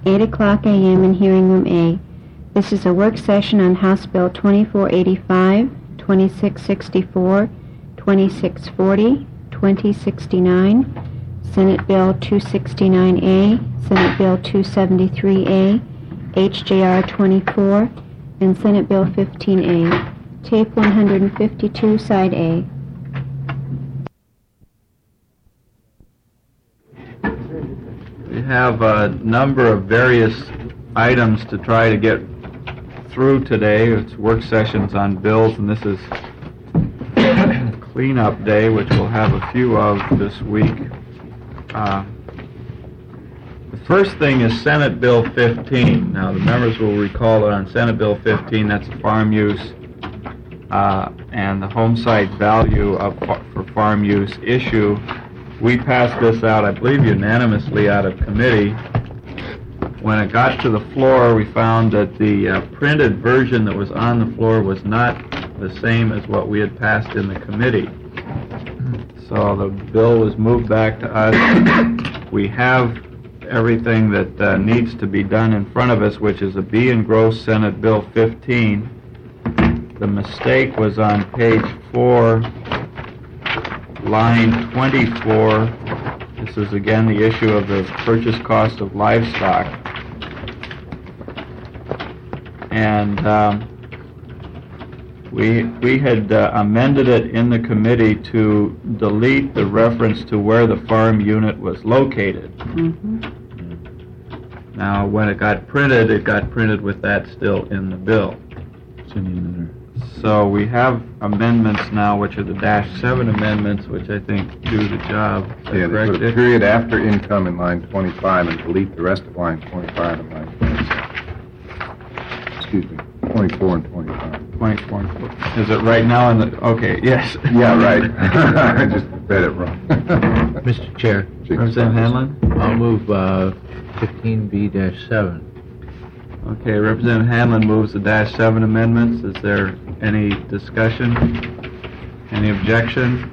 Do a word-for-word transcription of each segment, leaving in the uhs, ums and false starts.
eight o'clock a m in Hearing Room A. This is a work session on House Bill twenty-four eighty-five, twenty-six sixty-four, twenty-six forty, twenty sixty-nine, Senate Bill two sixty-nine A, Senate Bill two seventy-three A, H J R twenty-four, and Senate Bill fifteen A. Tape one fifty-two, Side A. We have a number of various items to try to get through today. It's work sessions on bills, and this is cleanup day, which we'll have a few of this week. Uh, the first thing is Senate Bill fifteen. Now, the members will recall that on Senate Bill fifteen, that's farm use uh, and the home site value of, for farm use issue. We passed this out, I believe, unanimously out of committee. When it got to the floor, we found that the uh, printed version that was on the floor was not the same as what we had passed in the committee. So the bill was moved back to us. We have everything that uh, needs to be done in front of us, which is a B and gross Senate Bill fifteen. The mistake was on page four, line twenty-four. This is again the issue of the purchase cost of livestock. And um, we we had uh, amended it in the committee to delete the reference to where the farm unit was located. Mm-hmm. Now, when it got printed, it got printed with that still in the bill. So we have amendments now, which are the dash seven amendments, which I think do the job. Yeah, they put a period after income in line twenty-five and delete the rest of line twenty-five and line twenty-six. Excuse me, twenty-four and twenty-five. twenty-four and twenty-five. Is it right now in the, okay, yes. Yeah, right. I just read it wrong. Mister Chair, Representative Hanlon? I'll move uh, fifteen B seven. Okay, Representative Hanlon moves the dash seven amendments. Is there any discussion? Any objection?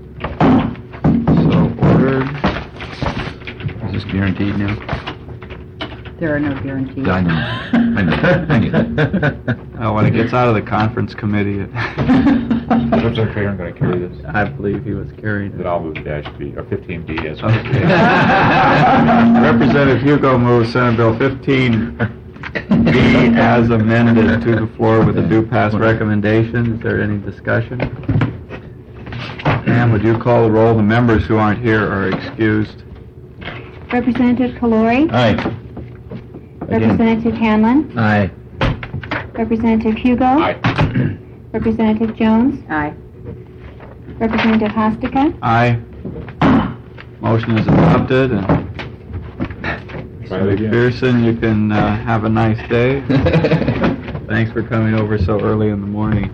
So ordered. Is this guaranteed now? There are no guarantees. I know. I know. I know. Oh, when it gets out of the conference committee, it Representative Crater, I'm going to carry this. I believe he was carrying it. Then I'll move dash B, or fifteen B as well. Okay. Representative Hugo moves Senate Bill fifteen B as amended to the floor with a due pass recommendation. Is there any discussion? Pam, would you call the roll? The members who aren't here are excused. Representative Calori? Aye. Representative Hanlon? Aye. Representative Hugo? Aye. Representative Jones? Aye. Representative Hostica? Aye. Motion is adopted. And Pearson, you can uh, have a nice day. Thanks for coming over so early in the morning.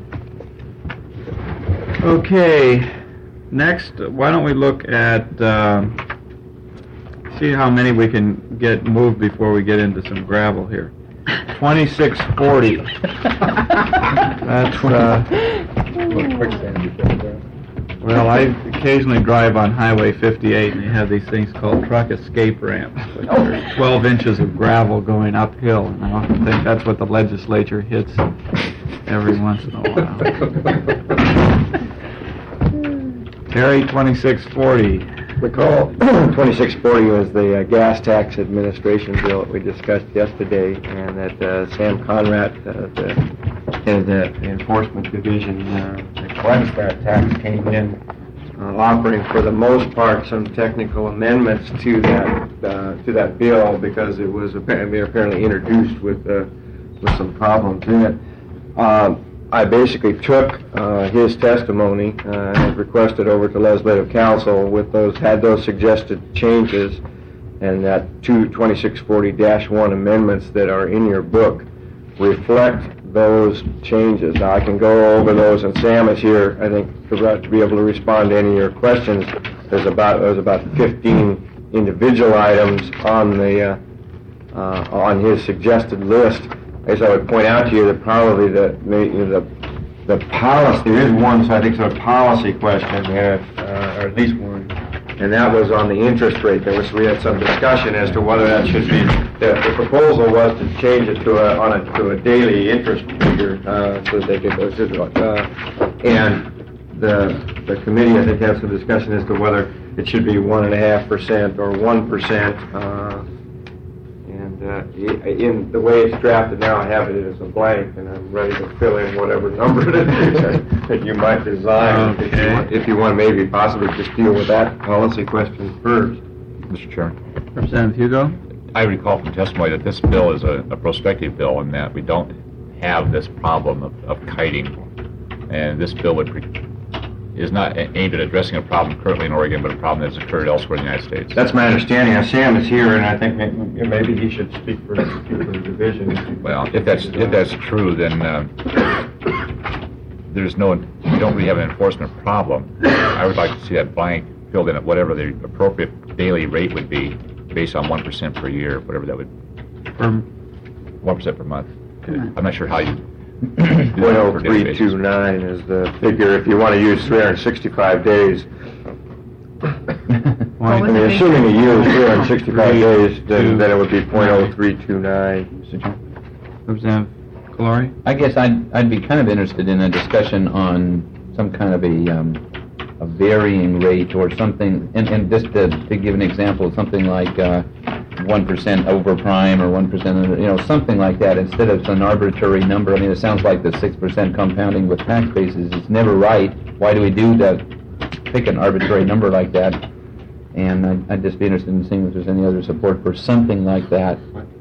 Okay, next, why don't we look at, uh, see how many we can get moved before we get into some gravel here. twenty-six forty. That's, uh, well, I occasionally drive on Highway fifty-eight, and they have these things called truck escape ramps, which are twelve inches of gravel going uphill, and I often think that's what the legislature hits every once in a while. Terry, twenty-six forty. Recall, twenty-six forty was the uh, gas tax administration bill that we discussed yesterday, and that uh, Sam Conrad, uh, the head of the enforcement division, uh, that collects that tax, came in uh, offering, for the most part, some technical amendments to that uh, to that bill, because it was apparently apparently introduced with uh, with some problems in it. Uh, I basically took uh, his testimony uh, and requested over to legislative council with those, had those suggested changes, and that two twenty-six forty dash one amendments that are in your book reflect those changes. Now, I can go over those, and Sam is here, I think, to, to be able to respond to any of your questions. There's about there's about fifteen individual items on the uh, uh, on his suggested list. I guess I would point out to you that probably the the the policy, there is one, so I think it's a policy question there, uh, or at least one, and that was on the interest rate. There was, we had some discussion as to whether that should be, the, the proposal was to change it to a, on a, to a daily interest figure, uh, so that they could, uh, and the, the committee, I think, had some discussion as to whether it should be one and a half percent or one percent, uh, and, uh, i- in the way it's drafted now, I have it as a blank, and I'm ready to fill in whatever number it is that you might design. If you Okay. want, if you want, maybe possibly just deal with that policy question first. Mister Chairman, Representative Hugo? I recall from testimony that this bill is a, a prospective bill and that we don't have this problem of, of kiting. And this bill would pre- is not a- aimed at addressing a problem currently in Oregon, but a problem that's occurred elsewhere in the United States. That's my understanding. Now, Sam is here, and I think may- maybe he should speak for, speak for the division. Well, if that's if that's true, then uh, there's no we don't really have an enforcement problem. I would like to see that blank filled in at whatever the appropriate daily rate would be, based on one percent per year, whatever that would For one percent per month. Okay. I'm not sure how you. point oh three two nine is the figure if you want to use three hundred sixty-five days. I was mean, the assuming you use three hundred sixty-five Three, days, two, then, then it would be point oh three two nine. Representative Calori? I guess I'd, I'd be kind of interested in a discussion on some kind of a, um, a varying rate or something, and, and just to, to give an example, something like, uh, one percent over prime or one percent, you know, something like that, instead of an arbitrary number. I mean, it sounds like the six percent compounding with tax bases is never right. Why do we do that, pick an arbitrary number like that? And I'd, I'd just be interested in seeing if there's any other support for something like that.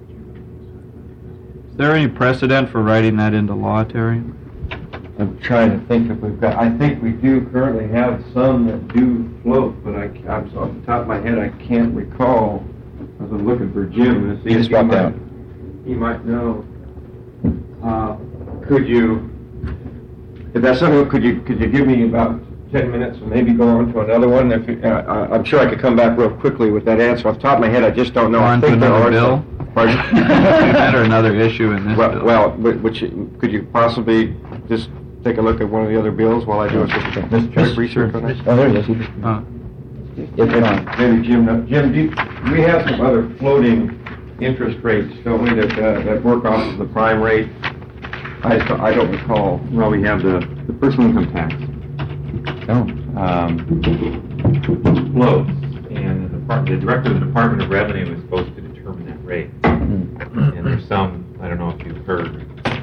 Is there any precedent for writing that into law, Terry? I'm trying to think if we've got, I think we do currently have some that do float, but I, I'm, off the top of my head, I can't recall. I was looking for Jim to see He if just he dropped might, out. he might know. Uh, could you, if that's something, could you, could you give me about ten minutes and maybe go on to another one? If you, uh, I- I'm sure I could come back real quickly with that answer. Off the top of my head, I just don't know. Or I onto think there another are bill? some- Pardon? Or another issue in this Well, bill? well, but, but you- could you possibly just take a look at one of the other bills while I do a quick quick research on it? Oh, there it is. He just- Uh, It's on. Maybe Jim, knows- Jim, do you, we have some other floating interest rates, don't we, that, uh, that work off of the prime rate? I, just don't- I don't recall. Well, we have the, the personal income tax Oh. um, floats, and the, depart- the director of the Department of Revenue is supposed to determine that rate. Hmm. And there's some, I don't know if you've heard,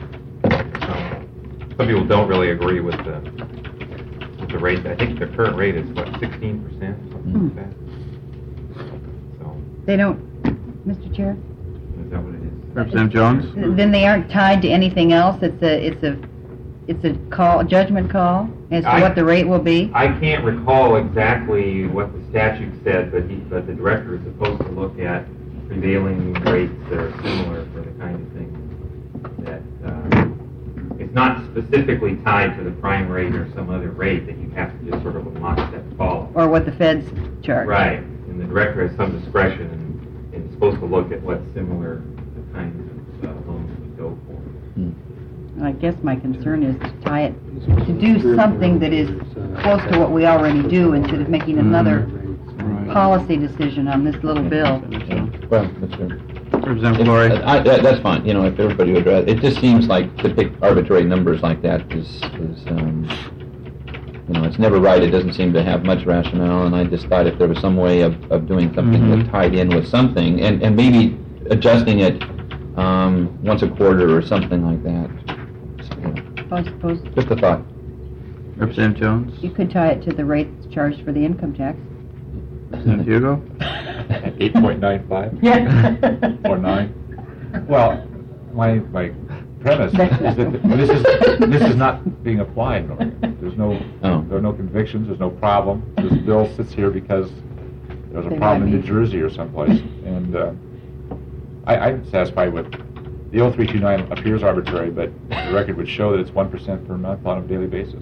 some, some people don't really agree with the with the rate. I think the current rate is, what, sixteen percent, something like that? So, They don't, Mister Chair? is that what it is? Representative Jones? Then they aren't tied to anything else? It's a, it's a, it's a call, judgment call as to I- what the rate will be? I can't recall exactly what the statute said, but he, but the director is supposed to look at prevailing rates that are similar for the kind of thing that, uh, it's not specifically tied to the prime rate or some other rate that you have to just sort of a lockstep follow. Or what the feds charge? Right, and the director has some discretion and, and is supposed to look at what's similar, the kinds of uh, loans we go for. I guess my concern is to tie it, to do something that is close to what we already do instead of making another Right. policy decision on this little bill. Well, Mister Representative If- Calori? I, that, that's fine, you know, if everybody would, rather- it just seems like to pick arbitrary numbers like that is, is, um, you know, it's never right, it doesn't seem to have much rationale, and I just thought if there was some way of, of doing something Mhm. that tied in with something, and, and maybe adjusting it, um, once a quarter or something like that. So, you know, I suppose just a thought. Representative Jones? you could tie it to the rates charged for the income tax. Representative Hugo? At eight point nine five? Yeah. Or nine? Well, my, my premise is that this is, this is not being applied in Oregon. There's no, Oh. there are no convictions, there's no problem. This bill sits here because there's a They problem might in New be. Jersey or someplace. And uh, I, I'm satisfied with, the oh three two nine appears arbitrary, but the record would show that it's one percent per month on a daily basis.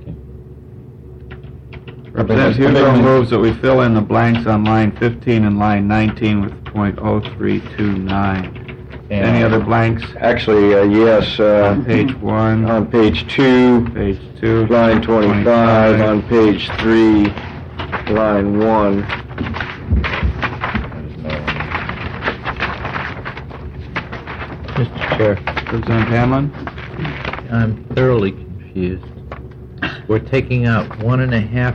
Representative Hugo moves that we fill in the blanks on line fifteen and line nineteen with point oh three two nine. Any other blanks? Actually, uh, yes, uh, On page one, on page two, page two, line twenty-five, on page three, line one. Mister Chair, Representative Hamlin? I'm thoroughly confused. We're taking out one and a half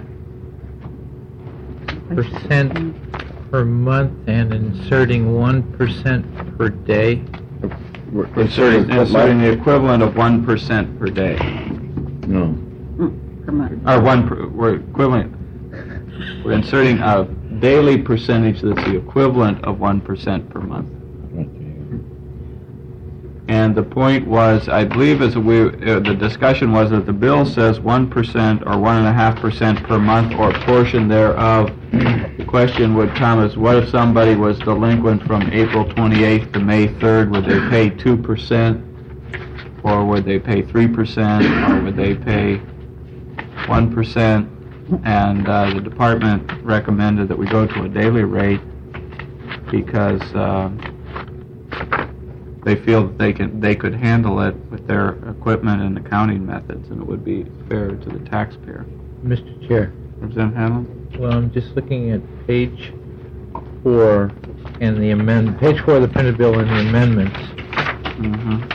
percent per month and inserting one percent per day. We're inserting, Inserting the equivalent of one percent per day. No. Per month. Or one, per- we're equivalent, we're inserting a daily percentage that's the equivalent of one percent per month. And the point was, I believe as we, uh, the discussion was that the bill says one percent or one and a half percent per month or a portion thereof. The question would come is, what if somebody was delinquent from April twenty-eighth to May third? Would they pay two percent? Or would they pay three percent? Or would they pay one percent? And uh, the department recommended that we go to a daily rate because uh, they feel that they can, they could handle it with their equipment and accounting methods, and it would be fair to the taxpayer. Mister Chair, Representative Hanlon? well, I'm just looking at page four and the amend, page four of the printed bill and the amendments, Mm-hmm.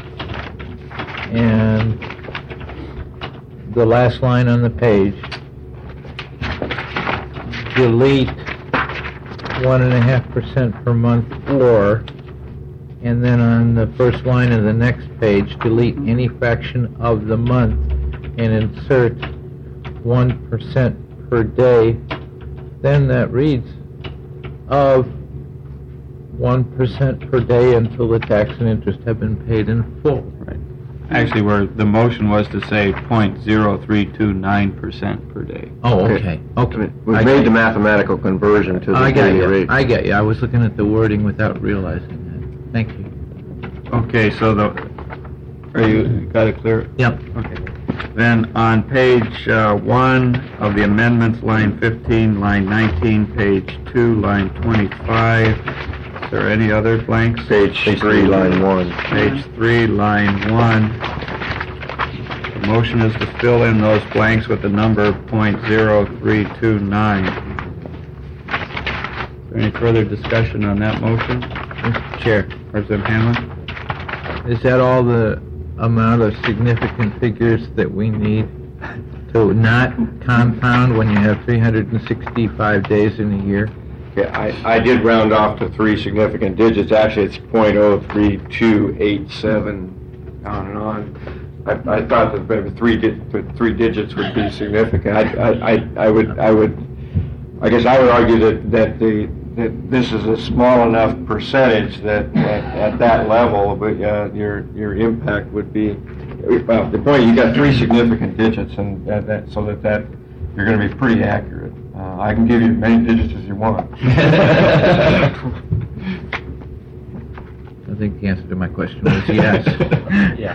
and the last line on the page, delete one and a half percent per month or, and then on the first line of the next page, delete any fraction of the month and insert one percent per day. Then that reads of one percent per day until the tax and interest have been paid in full. Right. Actually, where the motion was to say point zero three two nine percent per day. Oh, Okay. okay, okay. We've I made get the mathematical conversion to the I get daily you, rate. I get you. I was looking at the wording without realizing that. Thank you. Okay, so the, are you, got it clear? Yep. Okay. Then on page uh, one of the amendments, line fifteen, line nineteen, page two, line twenty-five. Is there any other blanks? Page three, line one. Page three, line one. The motion is to fill in those blanks with the number point zero three two nine. Is there any further discussion on that motion? Mister Chair, Representative Hanlon? is that all the amount of significant figures that we need to not compound when you have three hundred sixty-five days in a year? Yeah, I, I did round off to three significant digits. Actually, it's point oh three two eight seven, on and on. I, I thought that maybe three di- three digits would be significant. I, I, I, I would, I would, I guess I would argue that, that the, that this is a small enough percentage that, that at that level, but uh, your, your impact would be, well, the point, you got three significant digits, and that, that, so that, that, you're gonna be pretty accurate. Uh, I can give you as many digits as you want. I think the answer to my question was yes. Yeah.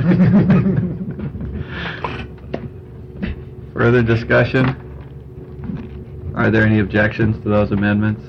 Further discussion? Are there any objections to those amendments?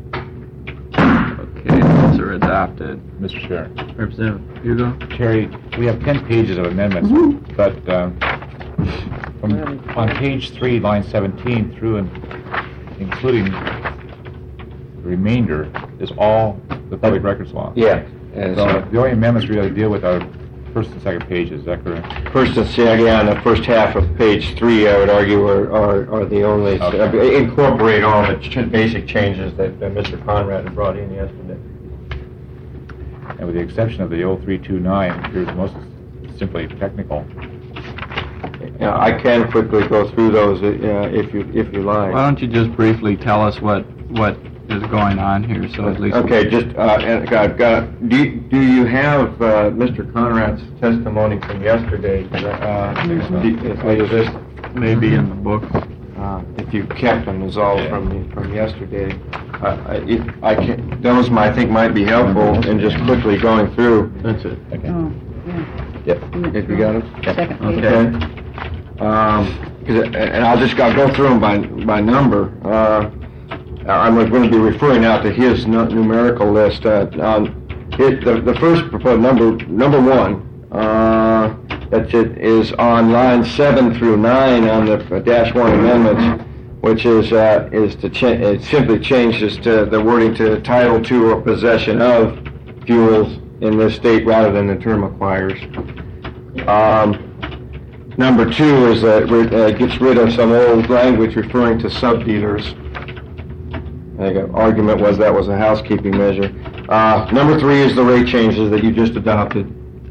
Okay, those are adopted. Mister Chair. Representative Hugo? Terry, we have ten pages of amendments, but um, from, on page three, line seventeen through and including the remainder is all the public records law. Yeah. And So so, the only amendments we really deal with are first and second pages, is that correct? first and second, yeah, on the first half of page three, I would argue are, are, are the only, Okay. uh, incorporate all the ch- basic changes that uh, Mister Conrad had brought in yesterday. And with the exception of the oh three two nine, it appears most is simply technical. Yeah, I can quickly go through those, uh, if you, if you like. Why don't you just briefly tell us what, what is going on here, so at least... Okay, just, uh, and I've got, do, you- do you have, uh, Mister Conrad's testimony from yesterday? Uh, do- is this, Maybe in the book. uh, if you kept them, is all from, the- from yesterday. Uh, I, if I can, those, I think, might be helpful in just quickly going through. That's it. Okay. Oh, yeah. Yep. If you got them? Second page. Okay. Um, 'cause it- and I'll just, I'll go through them by, by number. Uh, I'm going to be referring now to his nu- numerical list. Uh, um, it, the, the first proposed number, number one, uh, that's it, is on line seven through nine on the dash one amendments. which is uh, is to cha- it simply changes to the wording to title to or possession of fuels in this state rather than the term acquires. Um, number two is that it uh, gets rid of some old language referring to sub-dealers. The argument was that was a housekeeping measure. Uh, number three is the rate changes that you just adopted.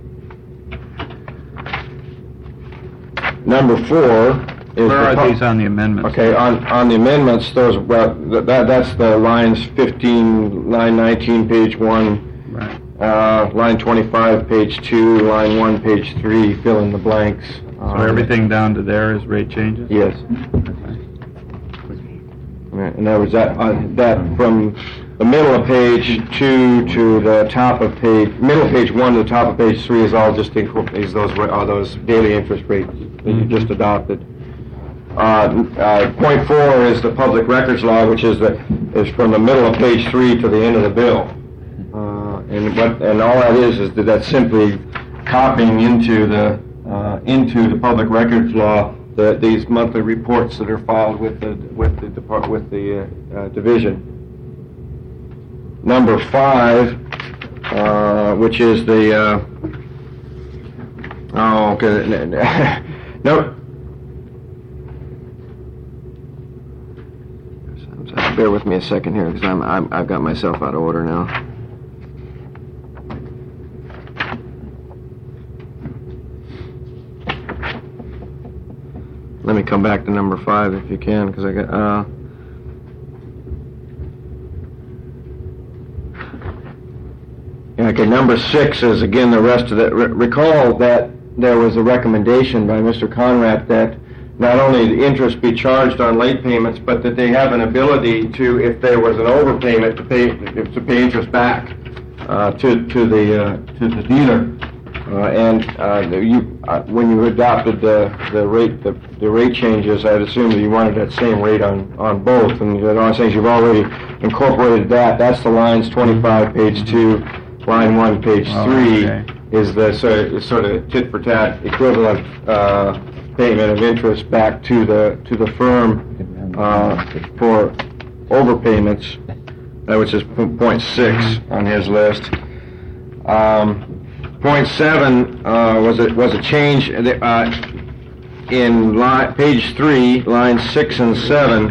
Number four is... Where the are these on the amendments? Okay, on, on the amendments, those, well, that, that's the lines fifteen, line nineteen, page one, Right. uh, line twenty-five, page two, line one, page three, fill in the blanks. So Um, everything down to there is rate changes? Yes. In other words, that, uh, that from the middle of page two to the top of page, middle of page one to the top of page three is all just incorporated, is those, are those daily interest rates that you just adopted. Uh, uh, point four is the public records law, which is the, is from the middle of page three to the end of the bill. Uh, and what, and all that is, is that that's simply copying into the, uh, into the public records law the, these monthly reports that are filed with the, with the depart, with the, uh, uh, division. Number five, uh, which is the, uh, oh, okay, no. Bear with me a second here, because I'm, I'm, I've got myself out of order now. Let me come back to number five if you can, because I got, uh... Okay, number six is, again, the rest of the... Re- recall that there was a recommendation by Mister Conrad that not only the interest be charged on late payments, but that they have an ability to, if there was an overpayment, to pay to pay interest back uh, to to the uh, to the dealer. Uh, and uh, the, you, uh, when you adopted the the rate the, the rate changes, I'd assume that you wanted that same rate on, on both. And the only things you've already incorporated that. That's the lines twenty-five, page two, line one, page Oh, three. okay. Is the sort of, sort of tit for tat equivalent uh, payment of interest back to the to the firm uh, for overpayments, uh, which is p- point six on his list. Um, point seven uh, was it was a change uh, in line, page three, lines six and seven.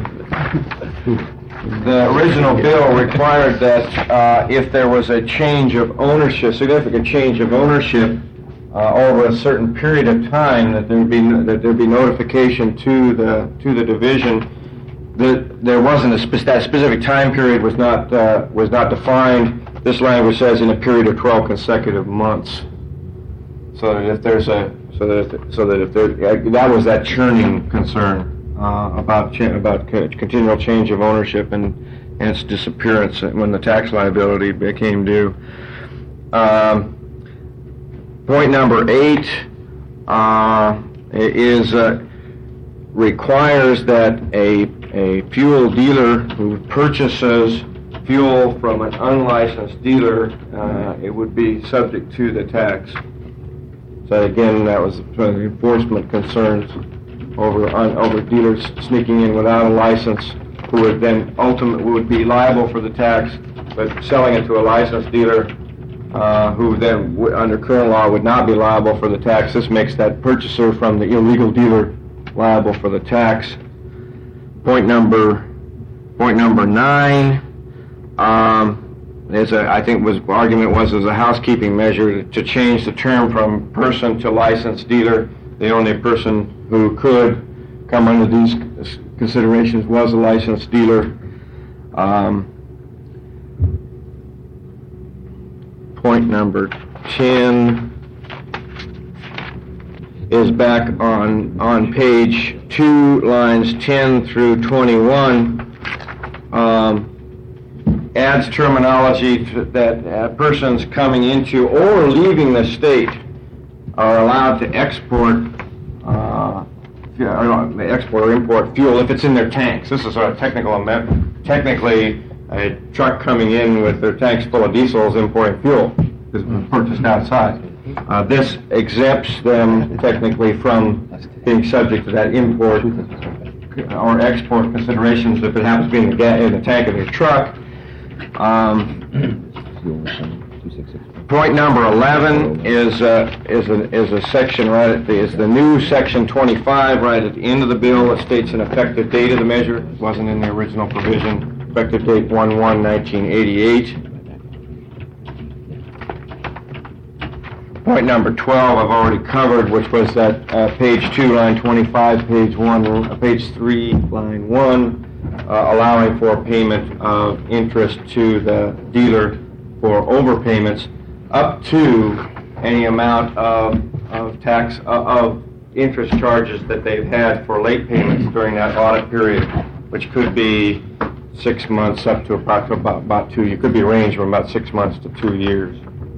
The original bill required that uh, if there was a change of ownership, significant change of ownership uh, over a certain period of time, that there be that there be notification to the to the division. That there wasn't a spe- that specific time period was not uh, was not defined. This language says in a period of twelve consecutive months. So that if there's a so that if, so that if there that was that churning concern. Uh, about cha- about co- continual change of ownership and, and its disappearance when the tax liability became due. Um, point number eight uh, is uh, requires that a a fuel dealer who purchases fuel from an unlicensed dealer, uh, it would be subject to the tax. So again, that was sort of enforcement concerns over on, over dealers sneaking in without a license, who would then ultimately would be liable for the tax, but selling it to a licensed dealer, uh, who then, w- under current law, would not be liable for the tax. This makes that purchaser from the illegal dealer liable for the tax. Point number, point number nine, um, is a, I think was argument was as a housekeeping measure to change the term from person to licensed dealer. The only person who could come under these considerations was a licensed dealer. Um, point number ten is back on on page two, lines ten through twenty-one. Um, adds terminology to, that uh, persons coming into or leaving the state are allowed to export, uh, or export or import fuel if it's in their tanks. This is a technical amendment. Technically, a truck coming in with their tanks full of diesel is importing fuel because it was purchased outside. Uh, this exempts them technically from being subject to that import or export considerations if it happens to be in the, ga- in the tank of your truck. Um, Point number eleven is uh, is a is a section right at the is the new section twenty-five right at the end of the bill that states an effective date of the measure. It wasn't in the original provision. Effective date one one nineteen eighty-eight. Point number twelve I've already covered, which was that uh, page two, line twenty-five, page one, uh, page three, line one, uh, allowing for payment of interest to the dealer for overpayments up to any amount of, of tax, uh, of interest charges that they've had for late payments during that audit period, which could be six months up to about, about, about two, you could be ranged from about six months to two years.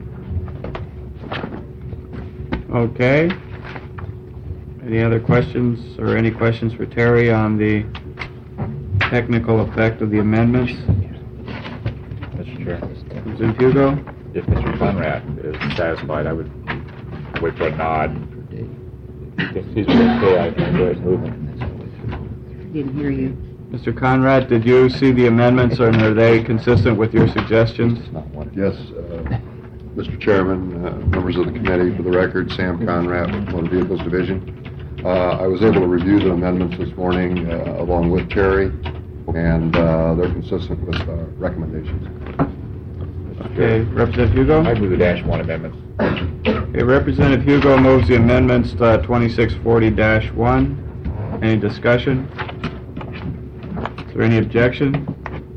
Okay. Any other questions, or any questions for Terry on the technical effect of the amendments? Mister Chair, Representative Hugo? if Mister Conrad is satisfied, I would wait for a nod. If he's okay, I can go ahead and move him. Didn't hear you. Mister Conrad, did you see the amendments, and are they consistent with your suggestions? Yes, uh, Mister Chairman, uh, members of the committee, for the record, Sam Conrad, Motor Vehicles Division. Uh, I was able to review the amendments this morning uh, along with Terry, and uh, they're consistent with uh, recommendations. Okay, Representative Hugo? I move the dash one amendments. Okay, Representative Hugo moves the amendments to twenty-six forty dash one. Any discussion? Is there any objection?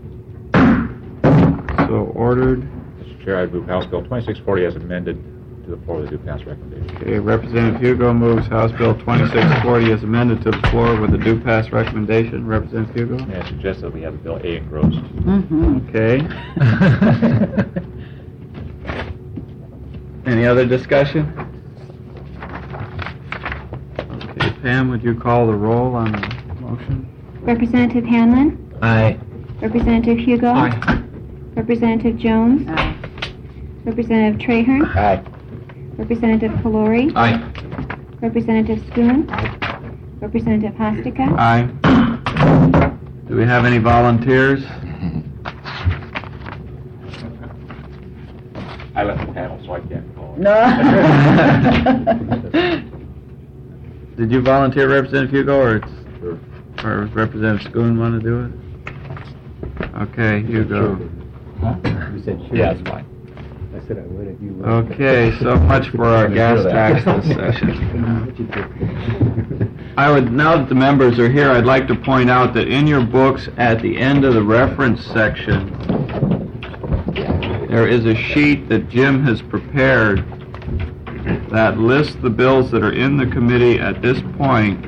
So ordered. Mister Chair, I move House Bill twenty-six forty as amended to the floor with the due pass recommendation. Okay, Representative Hugo moves House Bill twenty-six forty as amended to the floor with a due pass recommendation. Representative Hugo? May I suggest that we have Bill A engrossed? Mm-hmm. Okay. Any other discussion? Okay, Pam, would you call the roll on the motion? Representative Hanlon? Aye. Representative Hugo? Aye. Representative Jones? Aye. Representative Trahern? Aye. Representative Pelori? Aye. Representative Schoon? Representative Hostica? Aye. Do we have any volunteers? I left the panel, so I can't call it. No. Did you volunteer, Representative Hugo, or it's, Sure. or does Representative Schoon want to do it? Okay, Hugo. You said sure. Yeah, that's fine. I said I would if you would. Okay, so much for our gas tax this session. I would, now that the members are here, I'd like to point out that in your books, at the end of the reference section, there is a sheet that Jim has prepared that lists the bills that are in the committee at this point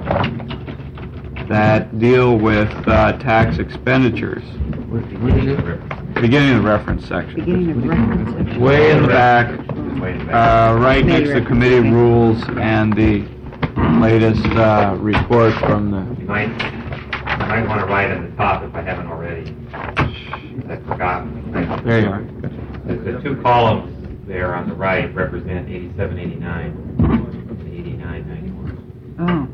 that deal with uh, tax expenditures. Beginning of the reference section. Beginning of reference section. Way in the back, Wait a minute. uh, right next to committee rules and the latest uh, report from the... You might, you might want to write at the top if I haven't already. I've forgotten. There you are. The, the two columns there on the right represent eighty-seven, eighty-nine, and eighty-nine, ninety-one. Oh.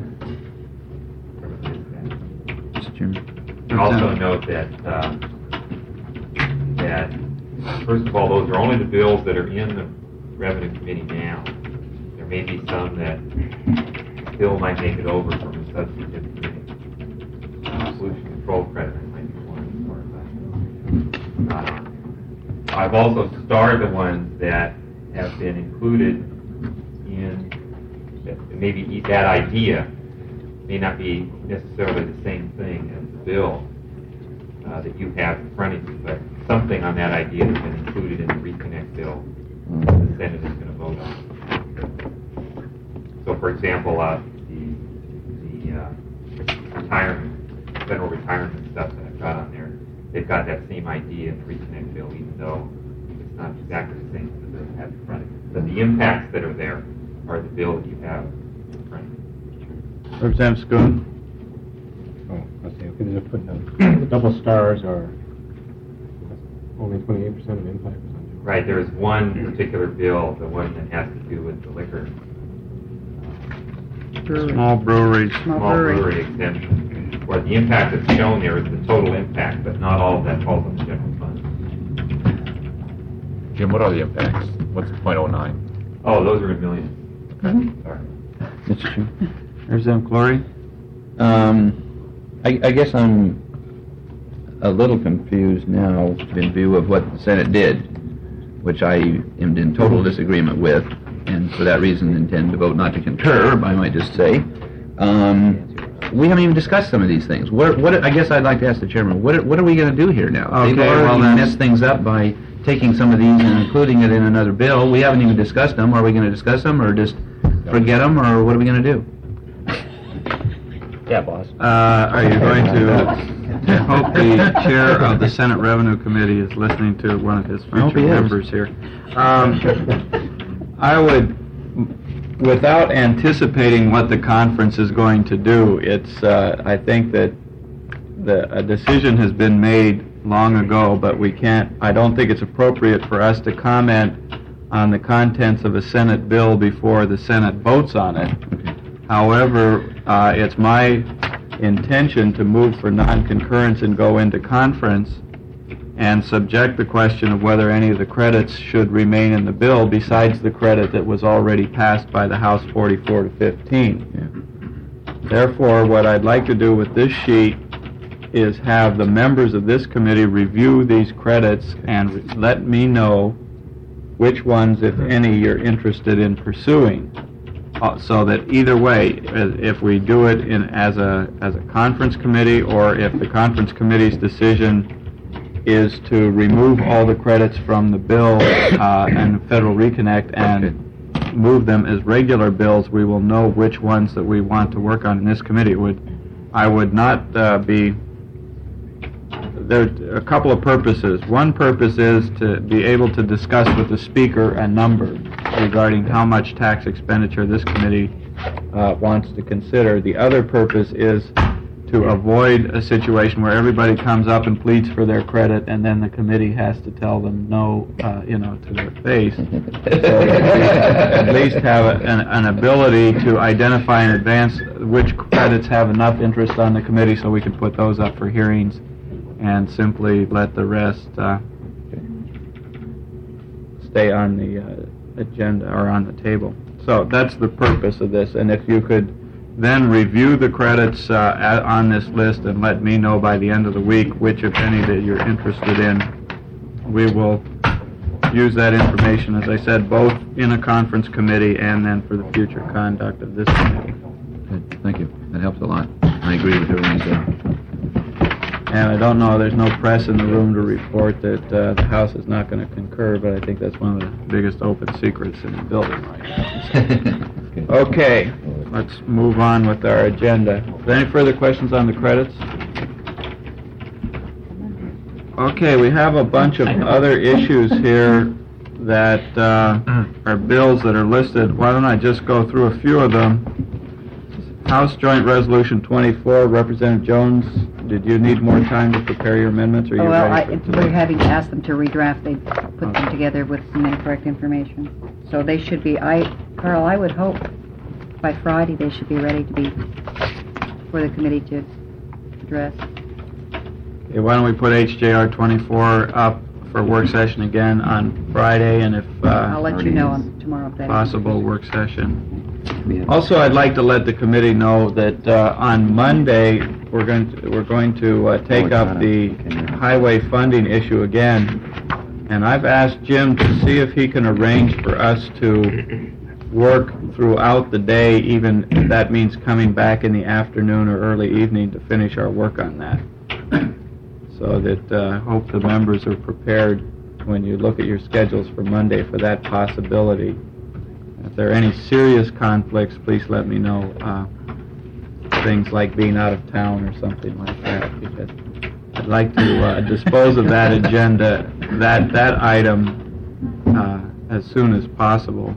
Mister Chairman. And also note that, uh, that, first of all, those are only the bills that are in the Revenue Committee now. There may be some that still might make it over from the substantive committee. Uh, Pollution control credit might be one, as far as I'm not on. I've also starred the ones that have been included in, that maybe that idea may not be necessarily the same thing as the bill uh, that you have in front of you, but something on that idea has been included in the Reconnect bill that the Senate is going to vote on. So, for example, uh, the, the uh, retirement, federal retirement stuff that I've got on there, they've got that same idea in the Reconnect bill, even though it's not exactly the same as the bill you have in front of you. But the impacts that are there are the bill that you have in front of you. Representative Schoon? Oh, let's see, okay, there's a footnote. The double stars are only twenty-eight percent of impact. Right, there is one particular bill, the one that has to do with the liquor, uh, brewery. Small breweries. Small Small brewery. brewery exemption, where the impact that's shown there is the total impact, but not all of that falls on the general fund. Jim, what are the impacts? What's point oh nine? Oh, those are a million. Mhm. Sorry. Mister Chair. Representative Glory? Um, I, I guess I'm a little confused now in view of what the Senate did, which I am in total disagreement with, and for that reason intend to vote not to concur, I might just say. Um, we haven't even discussed some of these things. What, what, I guess I'd like to ask the chairman, what, what are we going to do here now? They've Okay, well already then- messed things up by taking some of these and including it in another bill. We haven't even discussed them. Are we going to discuss them, or just forget them, or what are we going to do? Yeah, boss. Uh, are you going to, I hope the chair of the Senate Revenue Committee is listening to one of his hope future he is. members here. Um, I would, without anticipating what the conference is going to do, it's, uh, I think that the, a decision has been made long ago, but we can't, I don't think it's appropriate for us to comment on the contents of a Senate bill before the Senate votes on it. However, uh, it's my intention to move for non-concurrence and go into conference and subject the question of whether any of the credits should remain in the bill besides the credit that was already passed by the House forty-four to fifteen. Therefore, what I'd like to do with this sheet is have the members of this committee review these credits and re- let me know which ones, if any, you're interested in pursuing. Uh, so that either way, uh, if we do it in as a as a conference committee, or if the conference committee's decision is to remove all the credits from the bill uh, and Federal Reconnect and move them as regular bills, we will know which ones that we want to work on in this committee. It would I would not uh, be. There's a couple of purposes. One purpose is to be able to discuss with the speaker a number regarding how much tax expenditure this committee uh, wants to consider. The other purpose is to avoid a situation where everybody comes up and pleads for their credit, and then the committee has to tell them no, uh, you know, to their face. So at least have a, an, an ability to identify in advance which credits have enough interest on the committee so we can put those up for hearings and simply let the rest uh, stay on the uh, agenda or on the table. So that's the purpose of this, and if you could then review the credits uh, at, on this list and let me know by the end of the week which, if any, that you're interested in, we will use that information, as I said, both in a conference committee and then for the future conduct of this committee. Good. Thank you. That helps a lot. I agree with everything you said. And I don't know, there's no press in the room to report that uh, the House is not going to concur, but I think that's one of the biggest open secrets in the building right now. Okay, let's move on with our agenda. Are there any further questions on the credits? Okay, we have a bunch of other issues here that uh, are bills that are listed. Why don't I just go through a few of them? House Joint Resolution twenty-four, Representative Jones, did you need more time to prepare your amendments, or are you Oh, well, I, ready? for we're today? having to ask them to redraft. They put them together with some incorrect information. So they should be, I, Carl, I would hope by Friday they should be ready to be, for the committee to address. Okay, why don't we put H J R twenty-four up for work session again on Friday, and if I'll uh, let you know on tomorrow if that is. possible, work session. Also, I'd like to let the committee know that uh, on Monday, we're going to, we're going to uh, take up the highway funding issue again, and I've asked Jim to see if he can arrange for us to work throughout the day, even if that means coming back in the afternoon or early evening to finish our work on that. So that I uh, hope the members are prepared when you look at your schedules for Monday for that possibility. If there are any serious conflicts, please let me know. Uh, things like being out of town or something like that, because I'd like to uh, dispose of that agenda, that that item, uh, as soon as possible.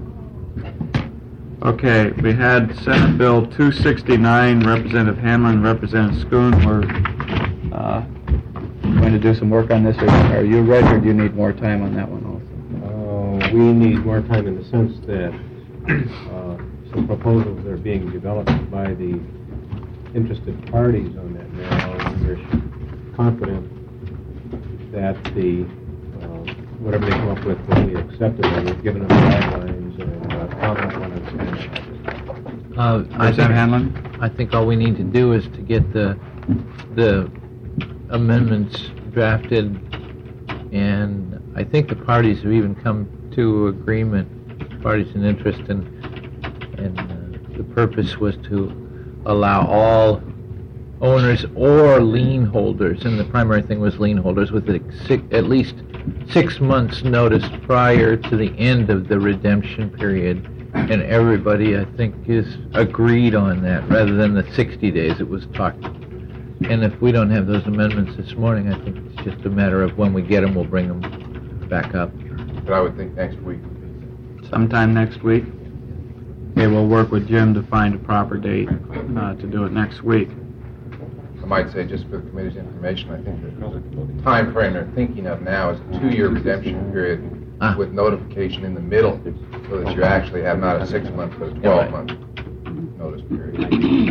Okay, we had Senate Bill two sixty-nine, Representative Hamlin, Representative Schoon. We're uh, going to do some work on this. Or are you ready, or do you need more time on that one also? Uh, we need more time in the sense that uh, some proposals that are being developed by the interested parties on that now. We're confident that the, uh, whatever they come up with will be accepted, and we've given them guidelines and uh, comment on it. Uh, I Representative think, Hanlon? I think all we need to do is to get the, the amendments drafted, and I think the parties have even come to agreement, parties in interest, and, and uh, the purpose was to allow all owners or lien holders, and the primary thing was lien holders, with a six, at least six months' notice prior to the end of the redemption period. And everybody, I think, is agreed on that, rather than the sixty days it was talked. And if we don't have those amendments this morning, I think it's just a matter of when we get them, we'll bring them back up. But I would think next week. Sometime next week? Okay, we'll work with Jim to find a proper date uh, to do it next week. I might say, just for the committee's information, I think the time frame they're thinking of now is a two-year redemption period Ah. with notification in the middle, so that you actually have not a six-month, but a twelve-month notice period.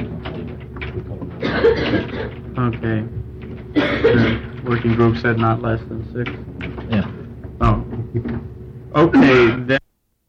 Okay. The working group said not less than six? Yeah. Oh. Okay, then.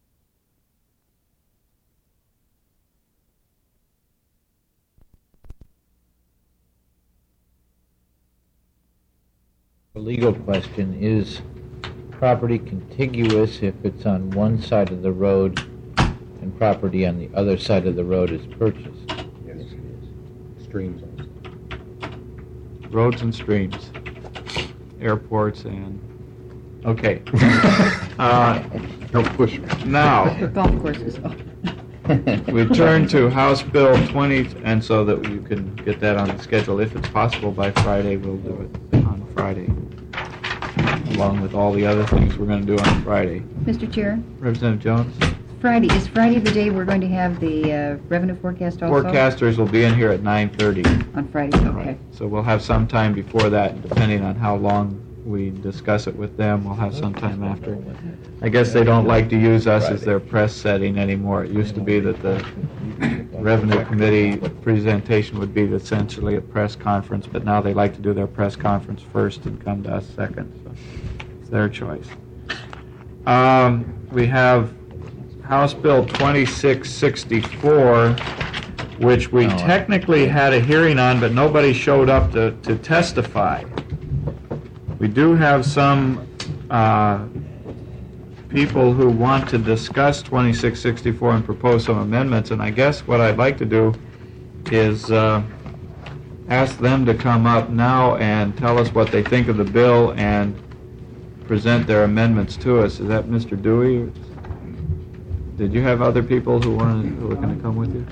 The legal question is property contiguous if it's on one side of the road and property on the other side of the road is purchased. Yes, it is. Streams also. Roads and streams, airports and, okay. Uh, Don't push me. Now, Golf courses. we turn to House Bill twenty, and so that you can get that on the schedule. If it's possible by Friday, we'll do it on Friday, along with all the other things we're going to do on Friday. Mister Chair, Representative Jones? Friday, is Friday the day we're going to have the uh, revenue forecast also? Forecasters will be in here at nine thirty. On Friday, okay. So we'll have some time before that, and depending on how long we discuss it with them, we'll have some time after. I guess they don't like to use us as their press setting anymore. It used to be that the Revenue Committee presentation would be essentially a press conference, but now they like to do their press conference first and come to us second. So it's their choice. Um, we have House Bill twenty-six sixty-four, which we Oh. technically had a hearing on, but nobody showed up to, to testify. We do have some uh, people who want to discuss twenty-six sixty-four and propose some amendments, and I guess what I'd like to do is uh, ask them to come up now and tell us what they think of the bill and present their amendments to us. Is that Mister Dewey? Did you have other people who wanted, who were going to come with you?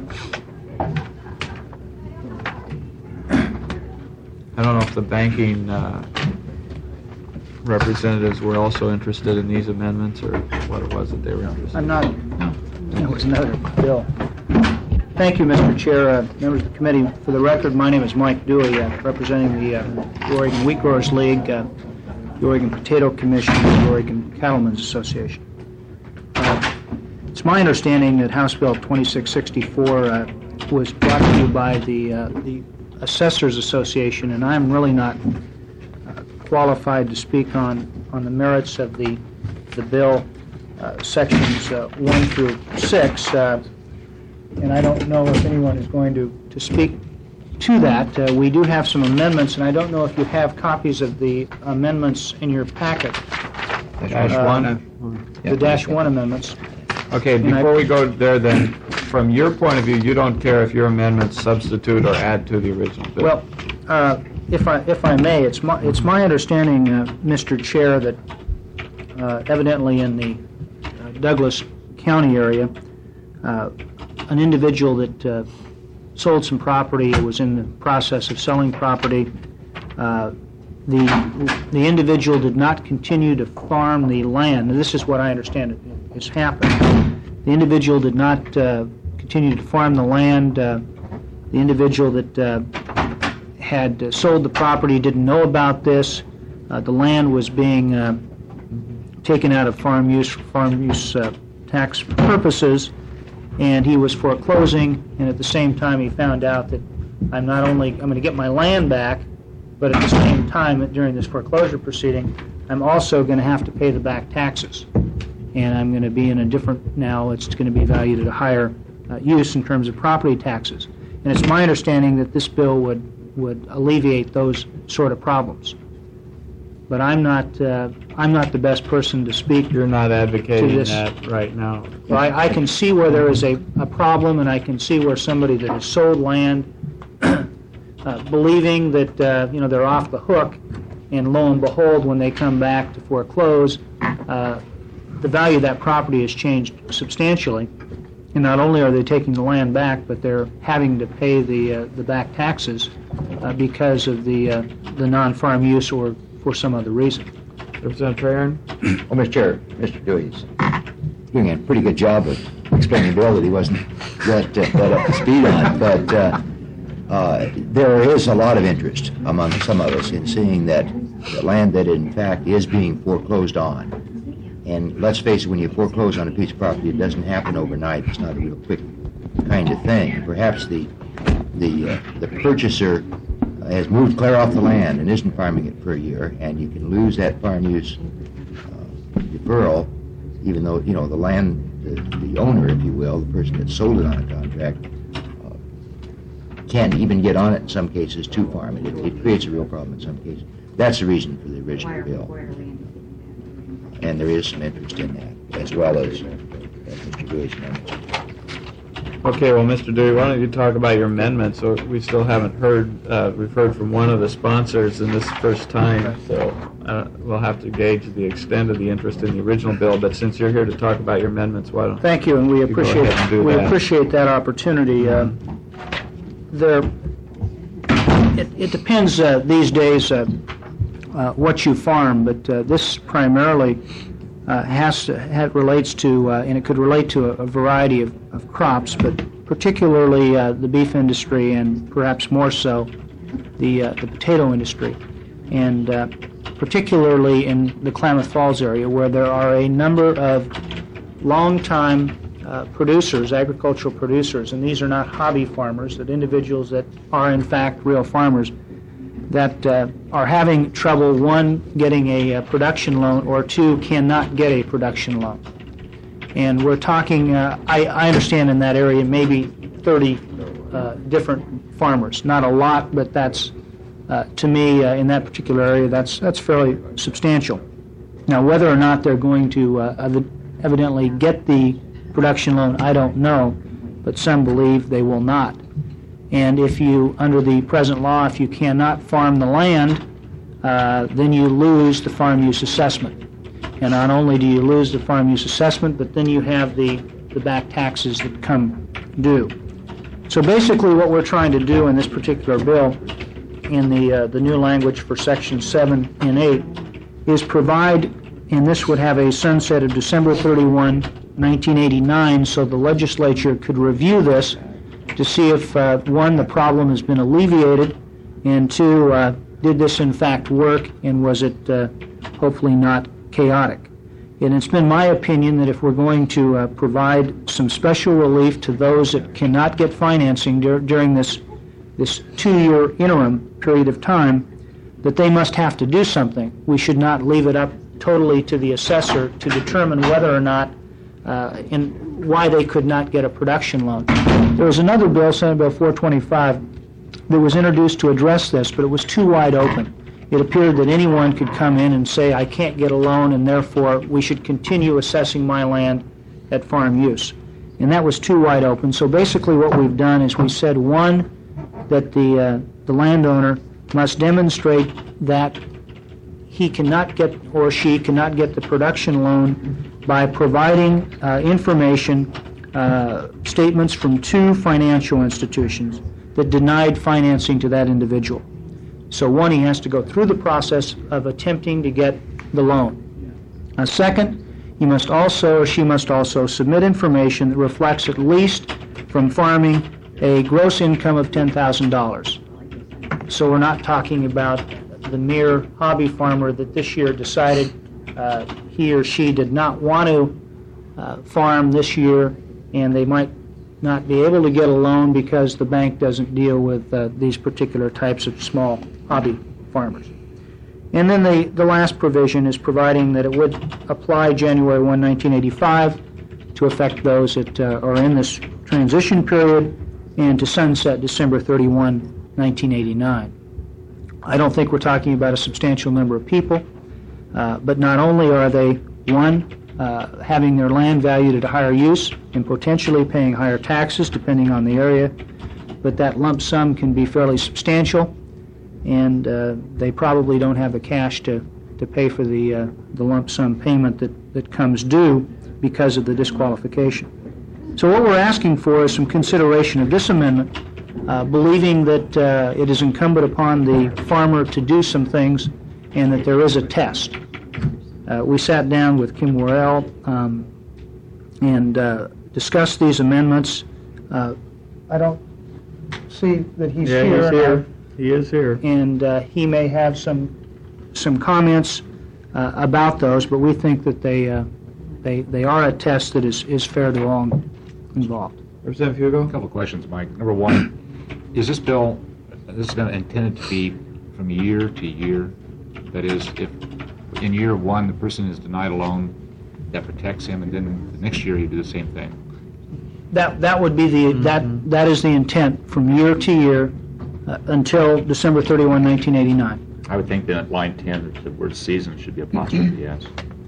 I don't know if the banking uh, representatives were also interested in these amendments, or what it was that they were interested I'm in. not. That was another bill. Thank you, Mister Chair, uh, members of the committee. For the record, my name is Mike Dewey, uh, representing the uh, Oregon Wheat Growers League, uh, the Oregon Potato Commission, and the Oregon Cattlemen's Association. Uh, it's my understanding that House Bill twenty-six sixty-four uh, was brought to you by the uh, the Assessors Association, and I'm really not uh, qualified to speak on, on the merits of the the bill, uh, sections uh, one through six, uh, and I don't know if anyone is going to, to speak to that. Uh, we do have some amendments, and I don't know if you have copies of the amendments in your packet. Dash Uh, one? The dash one amendments. Okay, And I- before we go there then, from your point of view, you don't care if your amendments substitute or add to the original bill? Well, uh, if I if I may, it's my it's my understanding, uh, Mister Chair, that uh, evidently in the uh, Douglas County area, uh, an individual that uh, sold some property, was in the process of selling property. Uh, the the individual did not continue to farm the land. And this is what I understand it has happened. The individual did not uh, continue to farm the land. Uh, the individual that uh, had uh, sold the property didn't know about this. Uh, the land was being uh, taken out of farm use for farm use uh, tax purposes, and he was foreclosing, and at the same time he found out that I'm not only, I'm going to get my land back, but at the same time, during this foreclosure proceeding, I'm also going to have to pay the back taxes. And I'm going to be in a different, now it's going to be valued at a higher uh, use in terms of property taxes. And it's my understanding that this bill would, would alleviate those sort of problems. But I'm not, uh, I'm not the best person to speak. You're not advocating to this. that right now. So I, I can see where there is a, a problem, and I can see where somebody that has sold land, uh, believing that uh, you know they're off the hook, and lo and behold, when they come back to foreclose, uh, the value of that property has changed substantially. And not only are they taking the land back, but they're having to pay the uh, the back taxes uh, because of the uh, the non-farm use or for some other reason. Representative Trahan? Well, Mister Chair, Mister Dewey's doing a pretty good job of explaining a bill that he wasn't that, uh, that up to speed on, but uh, uh, there is a lot of interest among some of us in seeing that the land that in fact is being foreclosed on. And let's face it, when you foreclose on a piece of property, it doesn't happen overnight. It's not a real quick kind of thing. Perhaps the the uh, the purchaser has moved clear off the land and isn't farming it for a year, and you can lose that farm use uh, deferral, even though, you know, the land, the, the owner, if you will, the person that sold it on a contract, uh, can't even get on it in some cases to farm it. It, it creates a real problem in some cases. That's the reason for the original bill. And there is some interest in that, as well as, uh, as Mister Dewey's mentioned. Okay, well, Mister Dewey, why don't you talk about your amendment? So we still haven't heard, uh, we've heard from one of the sponsors in this first time, so uh, we'll have to gauge the extent of the interest in the original bill, but since you're here to talk about your amendments, why don't Thank you, and we you go appreciate ahead and do we that. appreciate that opportunity. Uh, there, it, it depends uh, these days uh, uh, what you farm, but uh, this primarily uh, has to, have, relates to, uh, and it could relate to a, a variety of, of crops, but particularly uh, the beef industry, and perhaps more so the uh, the potato industry, and uh, particularly in the Klamath Falls area, where there are a number of long-time uh, producers, agricultural producers, and these are not hobby farmers, but individuals that are in fact real farmers, that uh, are having trouble, one, getting a, a production loan, or two, cannot get a production loan. And we're talking, uh, I, I understand in that area, maybe thirty uh, different farmers. Not a lot, but that's, uh, to me, uh, in that particular area, that's, that's fairly substantial. Now, whether or not they're going to uh, ev- evidently get the production loan, I don't know, but some believe they will not. And if you, under the present law, if you cannot farm the land, uh, then you lose the farm use assessment. And not only do you lose the farm use assessment, but then you have the, the back taxes that come due. So basically what we're trying to do in this particular bill, in the, uh, the new language for Section seven and eight, is provide, and this would have a sunset of December thirty-first, nineteen eighty-nine, so the legislature could review this to see if, uh, one, the problem has been alleviated, and two, uh, did this in fact work, and was it uh, hopefully not chaotic. And it's been my opinion that if we're going to uh, provide some special relief to those that cannot get financing dur- during this this two-year interim period of time, that they must have to do something. We should not leave it up totally to the assessor to determine whether or not uh, and why they could not get a production loan. There was another bill, Senate Bill four twenty-five, that was introduced to address this, but it was too wide open. It appeared that anyone could come in and say, I can't get a loan, and therefore we should continue assessing my land at farm use. And that was too wide open. So basically what we've done is we said, one, that the, uh, the landowner must demonstrate that he cannot get, or she cannot get the production loan by providing uh, information, uh, statements from two financial institutions that denied financing to that individual. So one, he has to go through the process of attempting to get the loan. Uh, second, he must also, or she must also, submit information that reflects at least from farming a gross income of ten thousand dollars. So we're not talking about the mere hobby farmer that this year decided uh, he or she did not want to uh, farm this year, and they might not be able to get a loan because the bank doesn't deal with uh, these particular types of small hobby farmers. And then the, the last provision is providing that it would apply January first, nineteen eighty-five to affect those that uh, are in this transition period and to sunset December thirty-first, nineteen eighty-nine. I don't think we're talking about a substantial number of people, uh, but not only are they, one, uh, having their land valued at a higher use and potentially paying higher taxes depending on the area, but that lump sum can be fairly substantial, and uh, they probably don't have the cash to, to pay for the, uh, the lump sum payment that, that comes due because of the disqualification. So what we're asking for is some consideration of this amendment, uh, believing that uh, it is incumbent upon the farmer to do some things and that there is a test. Uh, we sat down with Kim Worrell um, and uh, discussed these amendments. Uh, I don't see that he's Yeah, here. he's here. He is here. And uh, he may have some some comments uh, about those, but we think that they uh, they they are a test that is, is fair to all involved. Representative Hugo? A couple of questions, Mike. Number one, is this bill, this is gonna- intended to be from year to year? That is, if in year one, the person is denied a loan, that protects him, and then the next year you do the same thing? That that would be the that that is the intent from year to year uh, until December thirty-first, nineteen eighty-nine. I would think that at line ten, the word season should be apostrophe, yes.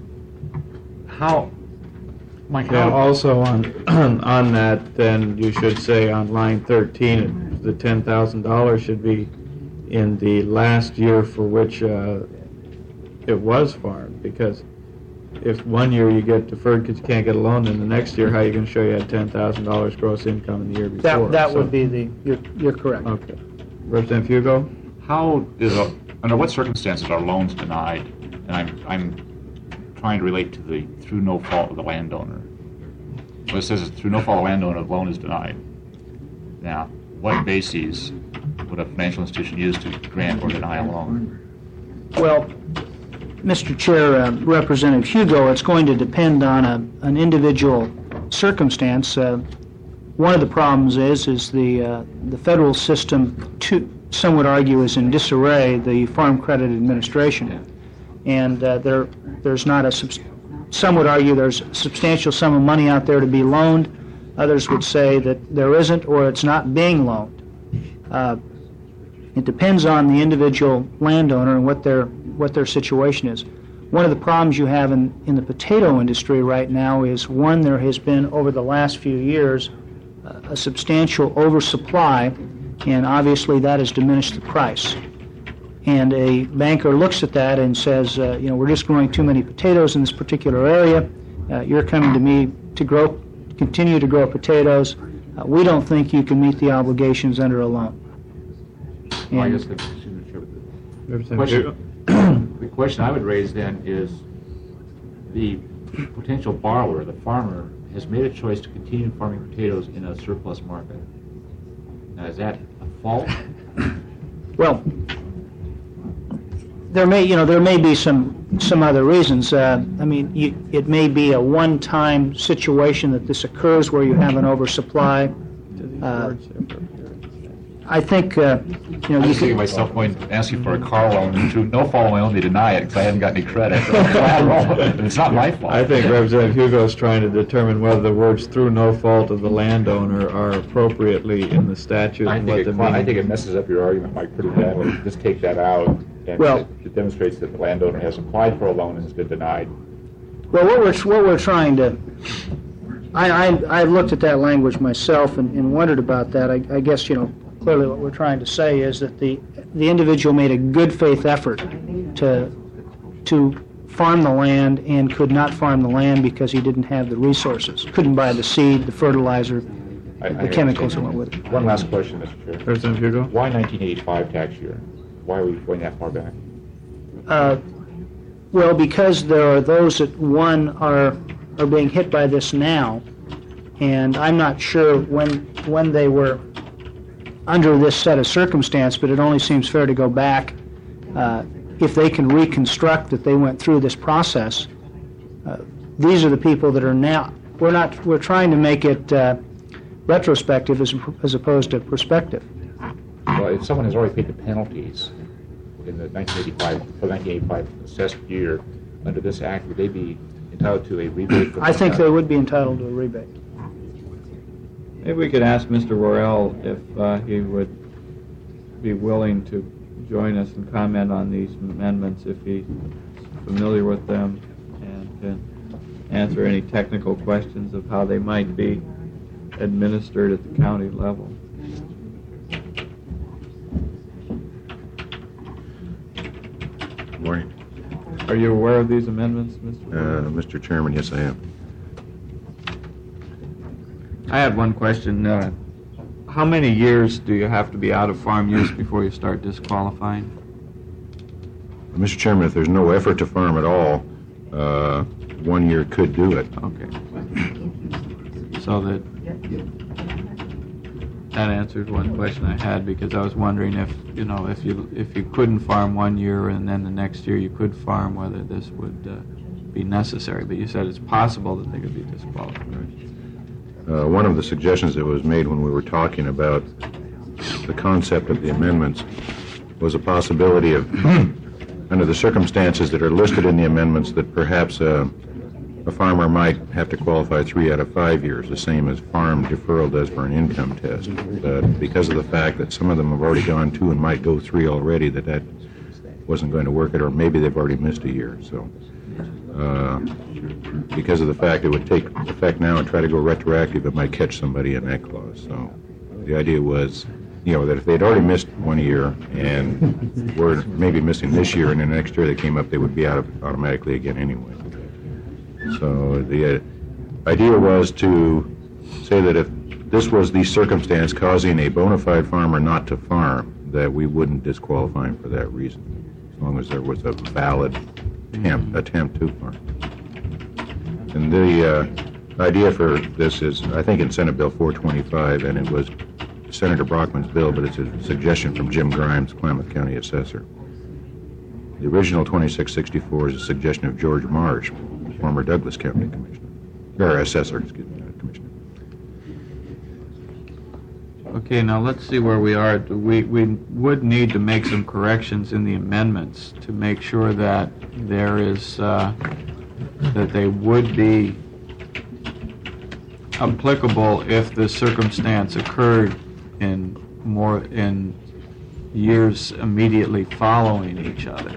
How, Mike, Yeah, how, also on, on that, then you should say on line thirteen, the ten thousand dollars should be in the last year for which uh, it was farmed, because if one year you get deferred because you can't get a loan, then the next year, how are you going to show you had ten thousand dollars gross income in the year before? That that So- would be the you're, you're correct. Okay. Representative Hugo? how is, a- under what circumstances are loans denied? And I'm, I'm trying to relate to the through no fault of the landowner. So it says it's through no fault of the landowner, the loan is denied. Now, what bases would a financial institution use to grant or deny a loan? Well, Mister Chair, uh, Representative Hugo, it's going to depend on a, an individual circumstance. Uh, one of the problems is is the uh, the federal system, to, some would argue, is in disarray. The Farm Credit Administration, and uh, there there's not a subs- some would argue there's a substantial sum of money out there to be loaned. Others would say that there isn't, or it's not being loaned. Uh, It depends on the individual landowner and what their what their situation is. One of the problems you have in, in the potato industry right now is, one, there has been over the last few years uh, a substantial oversupply, and obviously that has diminished the price. And a banker looks at that and says, uh, you know, we're just growing too many potatoes in this particular area. Uh, you're coming to me to grow, continue to grow potatoes. Uh, we don't think you can meet the obligations under a loan. Well, I And- guess the, the Representative question, Hugo? the question I would raise then is, the potential borrower, the farmer, has made a choice to continue farming potatoes in a surplus market. Now, is that a fault? Well, there may, you know, there may be some some other reasons. Uh, I mean, you, it may be a one-time situation that this occurs where you have an oversupply. Uh, I think, uh, you know, I'm you just thinking could, to myself, going asking for a car loan, and through no fault of my own, they deny it because I haven't got any credit. And it's not my fault. I think Representative Hugo is trying to determine whether the words "through no fault of the landowner" are appropriately in the statute. I and think, what it, the cla- I meaning- think it messes up your argument, Mike, pretty badly. Just take that out, and Well- it, it demonstrates that the landowner has applied for a loan and has been denied. well, what we're what we're trying to, I I, I looked at that language myself and, and wondered about that. I, I guess, you know, clearly what we're trying to say is that the the individual made a good faith effort to to farm the land and could not farm the land because he didn't have the resources, couldn't buy the seed, the fertilizer, I- the I chemicals that understand. went with it. One last question, Mister Chair. Representative Hugo? Why nineteen eighty-five tax year? Why are we going that far back? Uh, well, because there are those that, one, are are being hit by this now, and I'm not sure when when they were under this set of circumstance, but it only seems fair to go back, uh, if they can reconstruct that they went through this process. Uh, these are the people that are now, we're not, we're trying to make it uh, retrospective as, as opposed to prospective. Well, if someone has already paid the penalties in the nineteen eighty-five, or nineteen eighty-five assessed year, under this act, would they be entitled to a rebate? From I the think county? they would be entitled to a rebate. Maybe we could ask Mister Worrell if uh, he would be willing to join us and comment on these amendments if he's familiar with them and can answer any technical questions of how they might be administered at the county level. Good morning. Are you aware of these amendments, Mister Uh, Mister Chairman, yes, I am. I had one question. Uh, how many years do you have to be out of farm use before you start disqualifying? Mister Chairman, if there's no effort to farm at all, uh, one year could do it. Okay. So that that answered one question I had, because I was wondering if, you know, if you if you couldn't farm one year and then the next year you could farm, whether this would uh, be necessary. But you said it's possible that they could be disqualified. Uh, one of the suggestions that was made when we were talking about the concept of the amendments was a possibility of, under the circumstances that are listed in the amendments, that perhaps uh, a farmer might have to qualify three out of five years, the same as farm deferral does for an income test. But because of the fact that some of them have already gone two and might go three already, that that wasn't going to work it, or maybe they've already missed a year. So, uh, because of the fact it would take effect now and try to go retroactive, it might catch somebody in that clause. So, the idea was, you know, that if they'd already missed one year and were maybe missing this year, and the next year they came up, they would be out of automatically again anyway. So the uh, idea was to say that if this was the circumstance causing a bona fide farmer not to farm, that we wouldn't disqualify him for that reason, as long as there was a valid attempt, attempt to farm. And the uh, idea for this is, I think, in Senate Bill four twenty-five, and it was Senator Brockman's bill, but it's a suggestion from Jim Grimes, Klamath County Assessor. The original twenty-six sixty-four is a suggestion of George Marsh, former Douglas County Commissioner, or Assessor, excuse me, not Commissioner. Okay, now let's see where we are. We, we would need to make some corrections in the amendments to make sure that there is, uh, that they would be applicable if the circumstance occurred in more, in years immediately following each other.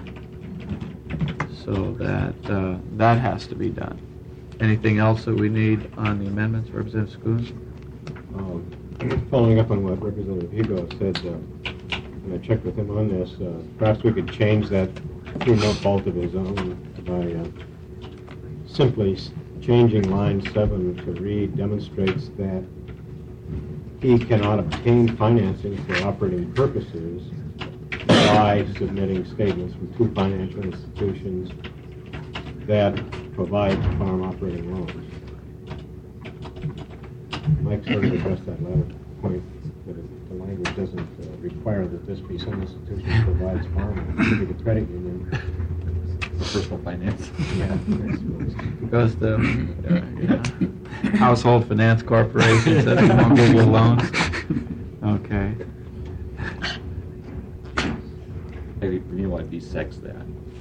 So that, uh, that has to be done. Anything else that we need on the amendments, Representative Schoon? Um, Following up on what Representative Hugo said, uh, and I checked with him on this, uh, perhaps we could change that through no fault of his own by uh, simply s- changing line seven to read demonstrates that he cannot obtain financing for operating purposes by submitting statements from two financial institutions that provide farm operating loans. Mike sort of addressed that latter point, that if the language doesn't uh, require that this be some institution that provides farm, it could be the credit union. Personal finance. Yeah. Because the uh, yeah, household finance corporations that won't give you loans. Okay. Maybe you want to de-sex that.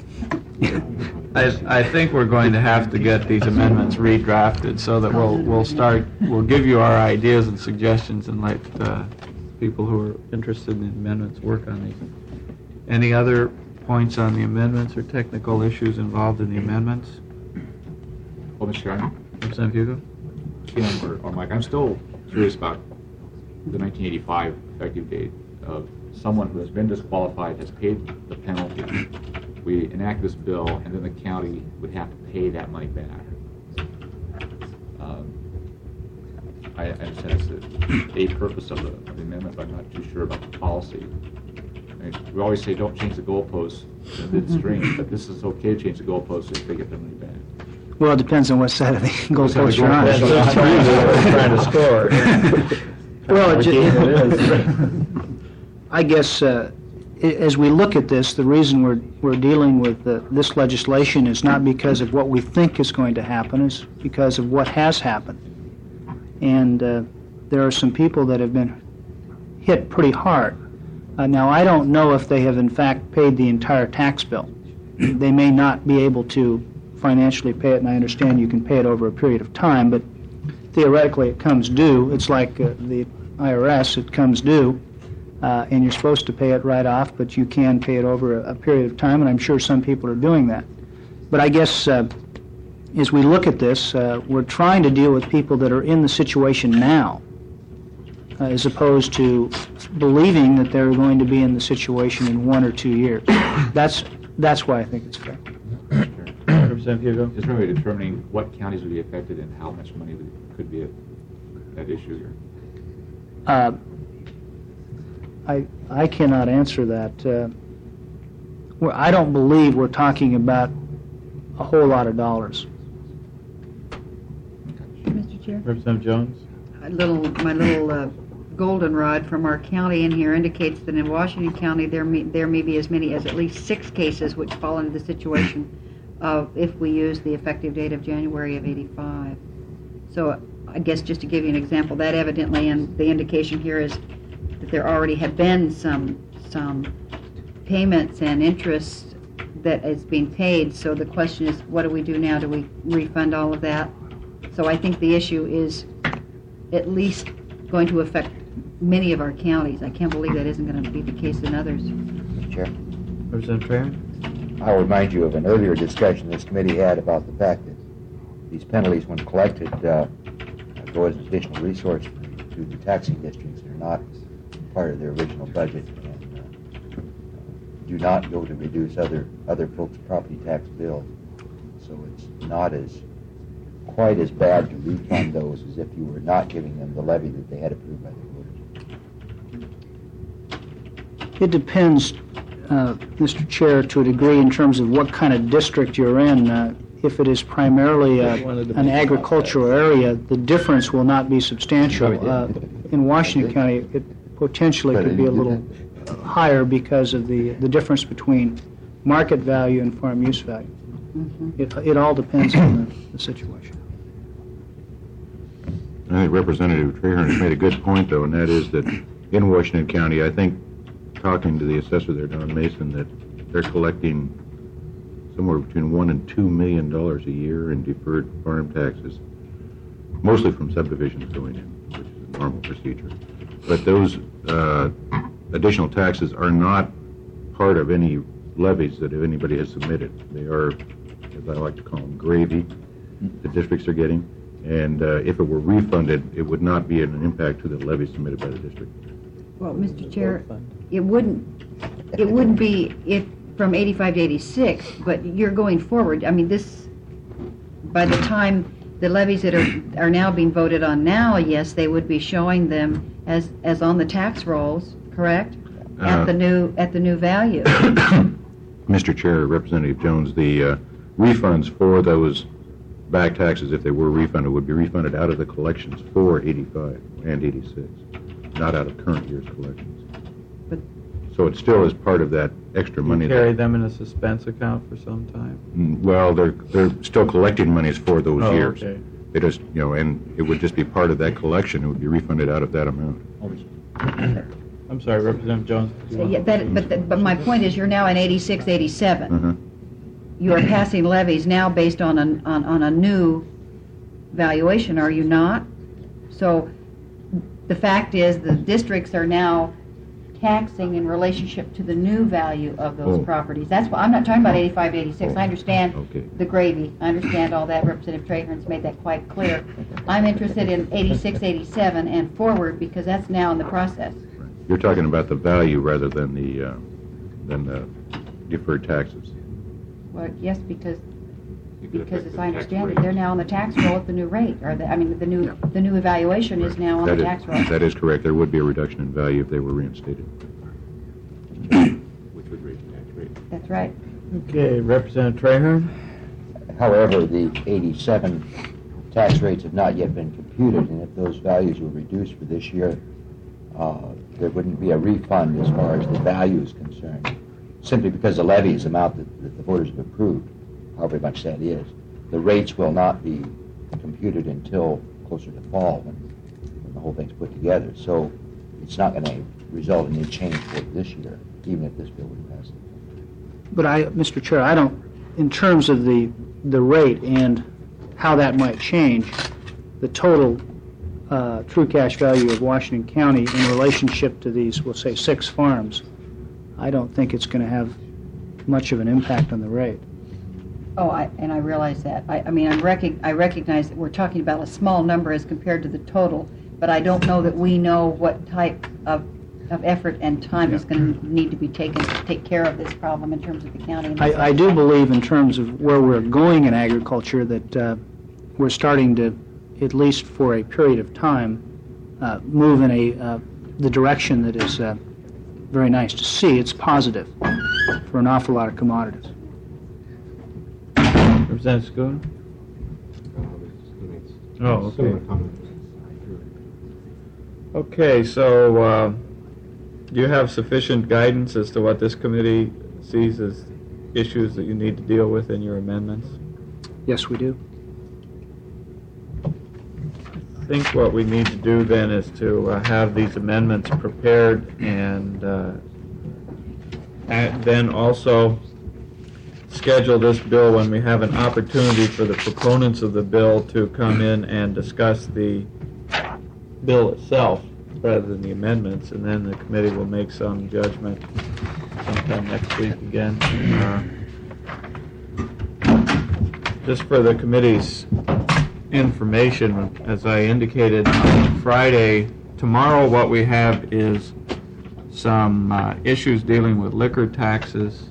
I, I think we're going to have to get these amendments redrafted so that we'll, we'll start, we'll give you our ideas and suggestions and let uh, people who are interested in the amendments work on these. Any other points on the amendments or technical issues involved in the amendments? Well, Mister Chairman, Representative Hugo? Kim or, or Mike, I'm still curious about the nineteen eighty-five effective date of someone who has been disqualified, has paid the penalty. We enact this bill, and then the county would have to pay that money back. Um, I, I understand it's the a purpose of the, of the amendment, but I'm not too sure about the policy. I mean, we always say don't change the goalposts in midstream, but this is okay to change the goalposts if they get their money back. Well, it depends on what side of the goalpost you're on. Trying to score. Well, it ju- I guess uh, i- as we look at this, the reason we're we're dealing with uh, this legislation is not because of what we think is going to happen, it's because of what has happened. And uh, there are some people that have been hit pretty hard. Uh, now, I don't know if they have in fact paid the entire tax bill. They may not be able to financially pay it, and I understand you can pay it over a period of time, but theoretically it comes due. It's like uh, the I R S, it comes due, uh, and you're supposed to pay it right off, but you can pay it over a, a period of time, and I'm sure some people are doing that. But I guess uh, as we look at this, uh, we're trying to deal with people that are in the situation now, uh, as opposed to believing that they're going to be in the situation in one or two years. That's that's why I think it's fair. Representative Hugo? Is there a way of determining what counties would be affected and how much money would, could be at, at issue here? Uh, I I cannot answer that. Uh, well, I don't believe we're talking about a whole lot of dollars. Mister Chair? Representative Jones? A little, my little uh, goldenrod from our county in here indicates that in Washington County there may, there may be as many as at least six cases which fall into the situation of if we use the effective date of January of eighty-five. So I guess just to give you an example, that evidently, and the indication here is that there already have been some some payments and interest that is being paid. So the question is, what do we do now? Do we refund all of that? So I think the issue is at least going to affect many of our counties. I can't believe that isn't going to be the case in others. Mister Chair, Representative Trainer? I'll remind you of an earlier discussion this committee had about the fact that these penalties, when collected, uh, go as an additional resource to the taxing districts. They're not part of their original budget and uh, do not go to reduce other other folks' property tax bills. So it's not as quite as bad to refund those as if you were not giving them the levy that they had approved by the voters. It depends, uh, Mister Chair, to a degree in terms of what kind of district you're in. Uh, if it is primarily uh, an agricultural area, the difference will not be substantial. Uh, in Washington County, it potentially could be a little higher because of the, the difference between market value and farm use value. Mm-hmm. It, it all depends on the, the situation. I think Representative Trahern has made a good point, though, and that is that in Washington County, I think, talking to the assessor there, Don Mason, that they're collecting somewhere between one and two million dollars a year in deferred farm taxes, mostly from subdivisions going in, which is a normal procedure. But those uh, additional taxes are not part of any levies that anybody has submitted. They are, as I like to call them, gravy the districts are getting. And uh, if it were refunded, it would not be an impact to the levy submitted by the district. Well, Mister Chair, it wouldn't, it wouldn't be if from eighty-five to eighty-six, but you're going forward. I mean, this, by the time the levies that are, are now being voted on now, yes, they would be showing them as, as on the tax rolls, correct? At Uh, the new, at the new value. Mister Chair, Representative Jones, the uh, refunds for those back taxes, if they were refunded, would be refunded out of the collections for eighty-five and eighty-six, not out of current year's collections. But so it still is part of that extra money. You carry them in a suspense account for some time? Mm, Well, they're they're still collecting monies for those Oh, years. okay. They just, you know, and it would just be part of that collection. It would be refunded out of that amount. I'm sorry, Representative Jones. do you So, want- yeah, that, but, the- but my point is, you're now in eighty-six, eighty-seven. Uh-huh. You are passing levies now based on a, on, on a new valuation, are you not? So the fact is, the districts are now taxing in relationship to the new value of those Oh. properties. That's why, I'm not talking about eighty-five, eighty-six. I understand Okay. the gravy. I understand all that. Representative Trahern's made that quite clear. I'm interested in eighty-six, eighty-seven and forward, because that's now in the process. You're talking about the value rather than the uh, than the deferred taxes. Well, yes, because, It could because affect as the I tax understand rate. it, they're now on the tax roll at the new rate, or the, I mean, the new, the new evaluation is now on That the is- tax roll. That is correct. There would be a reduction in value if they were reinstated. Which would raise the tax rate. That's right. Okay, Representative Trahern? However, the eighty-seven tax rates have not yet been computed, and if those values were reduced for this year, uh, there wouldn't be a refund as far as the value is concerned, simply because the levy is the amount that, that the voters have approved, however much that is. The rates will not be computed until closer to fall, when, when the whole thing's put together. So it's not going to result in any change for this year, even if this bill would pass. But I, Mister Chair, I don't, in terms of the, the rate and how that might change, the total uh, true cash value of Washington County in relationship to these, we'll say, six farms, I don't think it's going to have much of an impact on the rate. Oh, I, and I realize that. I, I mean, I'm rec- I recognize that we're talking about a small number as compared to the total, but I don't know that we know what type of, of effort and time is going to need to be taken to take care of this problem in terms of the county. And I, I do believe in terms of where we're going in agriculture that uh, we're starting to, at least for a period of time, uh, move in a uh, the direction that is uh, very nice to see. It's positive for an awful lot of commodities. Representative Scooter? Oh, okay. Okay, so uh, do you have sufficient guidance as to what this committee sees as issues that you need to deal with in your amendments? Yes, we do. I think what we need to do then is to uh, have these amendments prepared and, uh, and then also schedule this bill when we have an opportunity for the proponents of the bill to come in and discuss the bill itself rather than the amendments, and then the committee will make some judgment sometime next week again. Uh, just for the committee's information, as I indicated on Friday, tomorrow what we have is some uh, issues dealing with liquor taxes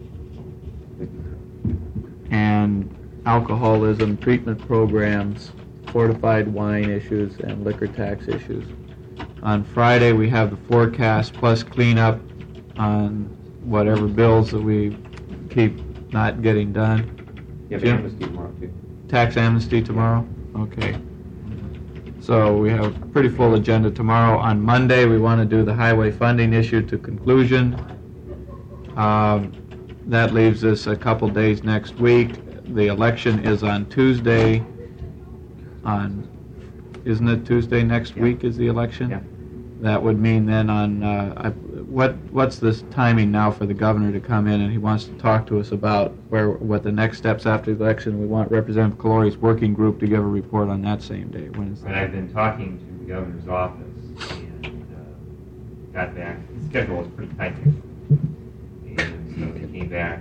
and alcoholism treatment programs, fortified wine issues, and liquor tax issues. On Friday, we have the forecast plus cleanup on whatever bills that we keep not getting done. You have Jim? amnesty tomorrow, too. Tax amnesty tomorrow? Okay. So we have a pretty full agenda tomorrow. On Monday, we want to do the highway funding issue to conclusion. Um, That leaves us a couple days next week. The election is on Tuesday. On, isn't it Tuesday next week is the election? Yeah. That would mean then on, uh, I, what what's this timing now for the governor to come in, and he wants to talk to us about where what the next steps after the election. We want Representative Calori's working group to give a report on that same day. When is that? And I've been talking to the governor's office and uh, got back. The schedule was pretty tight next week. And so they came back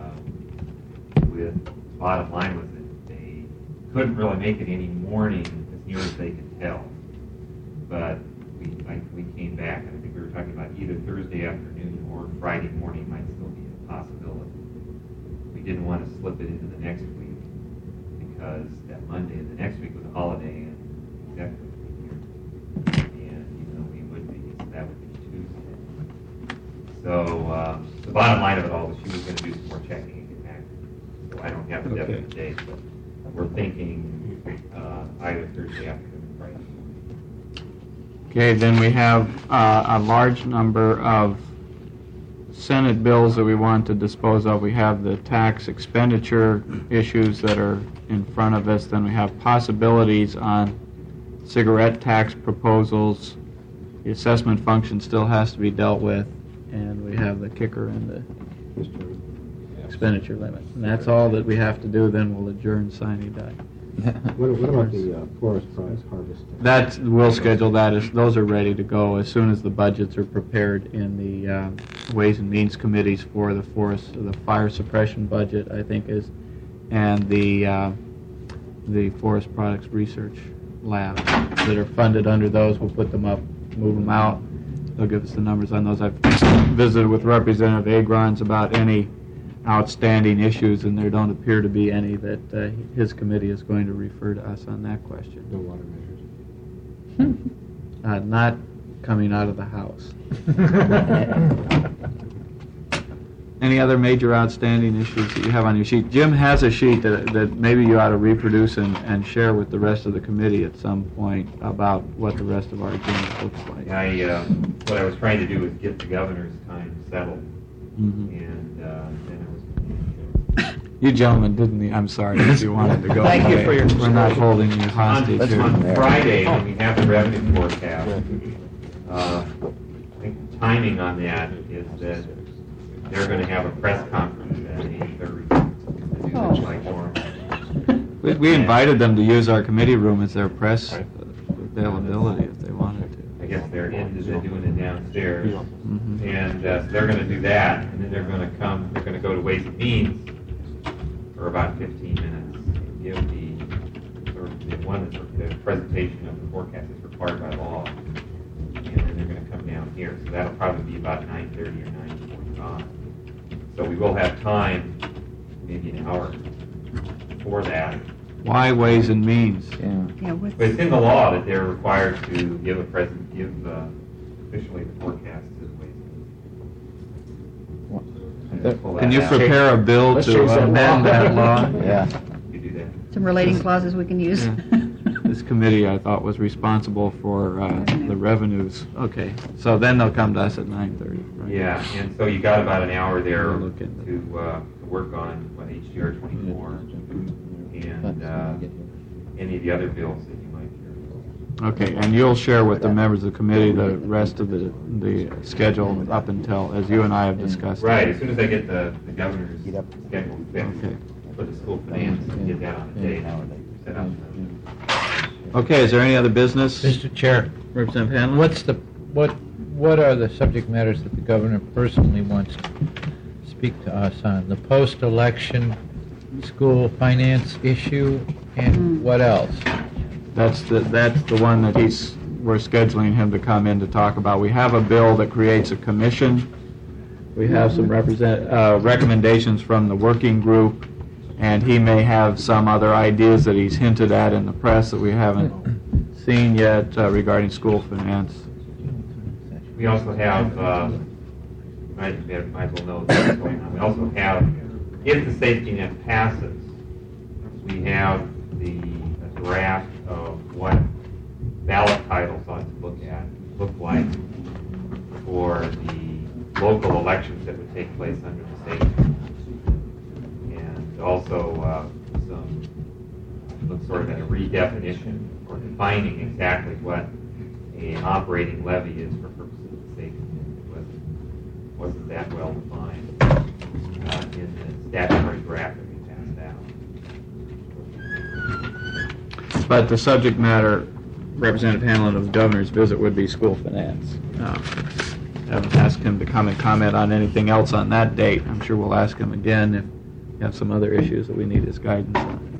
um, with, bottom line was that they couldn't really make it any morning as near as they could tell. But we, I, we came back, and I think we were talking about either Thursday afternoon or Friday morning might still be a possibility. We didn't want to slip it into the next week because that Monday of the next week was a holiday and executive would be here. And even though we would be, so that would be Tuesday. So uh, the bottom line of it all was she was going to do some more checking and get back. So I don't have a definite date, but we're thinking uh, either Thursday afternoon or Friday. Okay, then we have uh, a large number of Senate bills that we want to dispose of. We have the tax expenditure issues that are in front of us. Then we have possibilities on cigarette tax proposals. The assessment function still has to be dealt with. And we have the kicker and the expenditure limit. And that's all that we have to do. Then we'll adjourn, sign, and die. What, what about the uh, forest products harvesting? That, we'll schedule that, as those are ready to go as soon as the budgets are prepared in the uh, Ways and Means Committees for the forest, the fire suppression budget, I think is, and the, uh, the Forest Products Research Lab that are funded under those. We'll put them up, move them out. They'll give us the numbers on those. I've visited with Representative Agrons about any outstanding issues, and there don't appear to be any that uh, his committee is going to refer to us on that question. No water measures. Uh, not coming out of the House. Any other major outstanding issues that you have on your sheet? Jim has a sheet that, that maybe you ought to reproduce and, and share with the rest of the committee at some point about what the rest of our agenda looks like. I, uh, what I was trying to do was get the governor's time settled, Mm-hmm. and uh, then it was. You gentlemen didn't, need- I'm sorry if you wanted to go Thank you away. for your We're not disclosure. holding you hostage On, here. on Friday, when we have the revenue forecast, uh, I think the timing on that is that they're going to have a press conference at eight thirty to do Oh. the like forum. We, we invited them to use our committee room as their press availability if they wanted to. I guess they're into the doing it downstairs. Mhm. And uh, so they're going to do that, and then they're going to come, they're going to go to Ways and Means for about fifteen minutes and give the, sort of, the one, the presentation of the forecast is required by law. And then they're going to come down here, so that'll probably be about nine thirty or nine forty-five. So we will have time, maybe an hour for that. Why Ways and Means? Yeah. Yeah, what's, But it's in the law that they're required to give a present, give uh, officially the forecast to the Ways and Means. Pull Can that you out. prepare a bill Let's to change that law. amend that law? Yeah. You do that. some relating clauses we can use? Yeah. This committee, I thought, was responsible for uh, the revenues. Okay, so then they'll come to us at nine thirty, right? Yeah, and so you got about an hour there We'll look into to, uh, to work on, what, H D R twenty-four, and, uh, any of the other bills that you might hear. Okay, and you'll share with the members of the committee the rest of the, the schedule up until, as you and I have discussed. Right, as soon as I get the, the governor's schedule fixed Okay. for the school finance, and get that on the date, set up. Okay, is there any other business? Mister Chair, Representative Hanlon? what's the, what, what are the subject matters that the governor personally wants to speak to us on? The post-election school finance issue, and what else? That's the, that's the one that he's, we're scheduling him to come in to talk about. We have a bill that creates a commission. We have some represent, uh, recommendations from the working group, and he may have some other ideas that he's hinted at in the press that we haven't seen yet uh, regarding school finance. We also have, uh, might, might as well know what's going on, we also have, if the safety net passes, we have the draft of what ballot titles ought to look at, look like for the local elections that would take place under the safety net. And also uh, some, look sort of at a redefinition or defining exactly what an operating levy is for purposes of the safety net. It wasn't, wasn't that well defined uh, in the statutory draft that we passed out. But the subject matter, Representative Hanlon of the governor's visit, would be school finance. Uh, haven't asked him to come and comment on anything else on that date. I'm sure we'll ask him again if we have some other issues that we need his guidance on.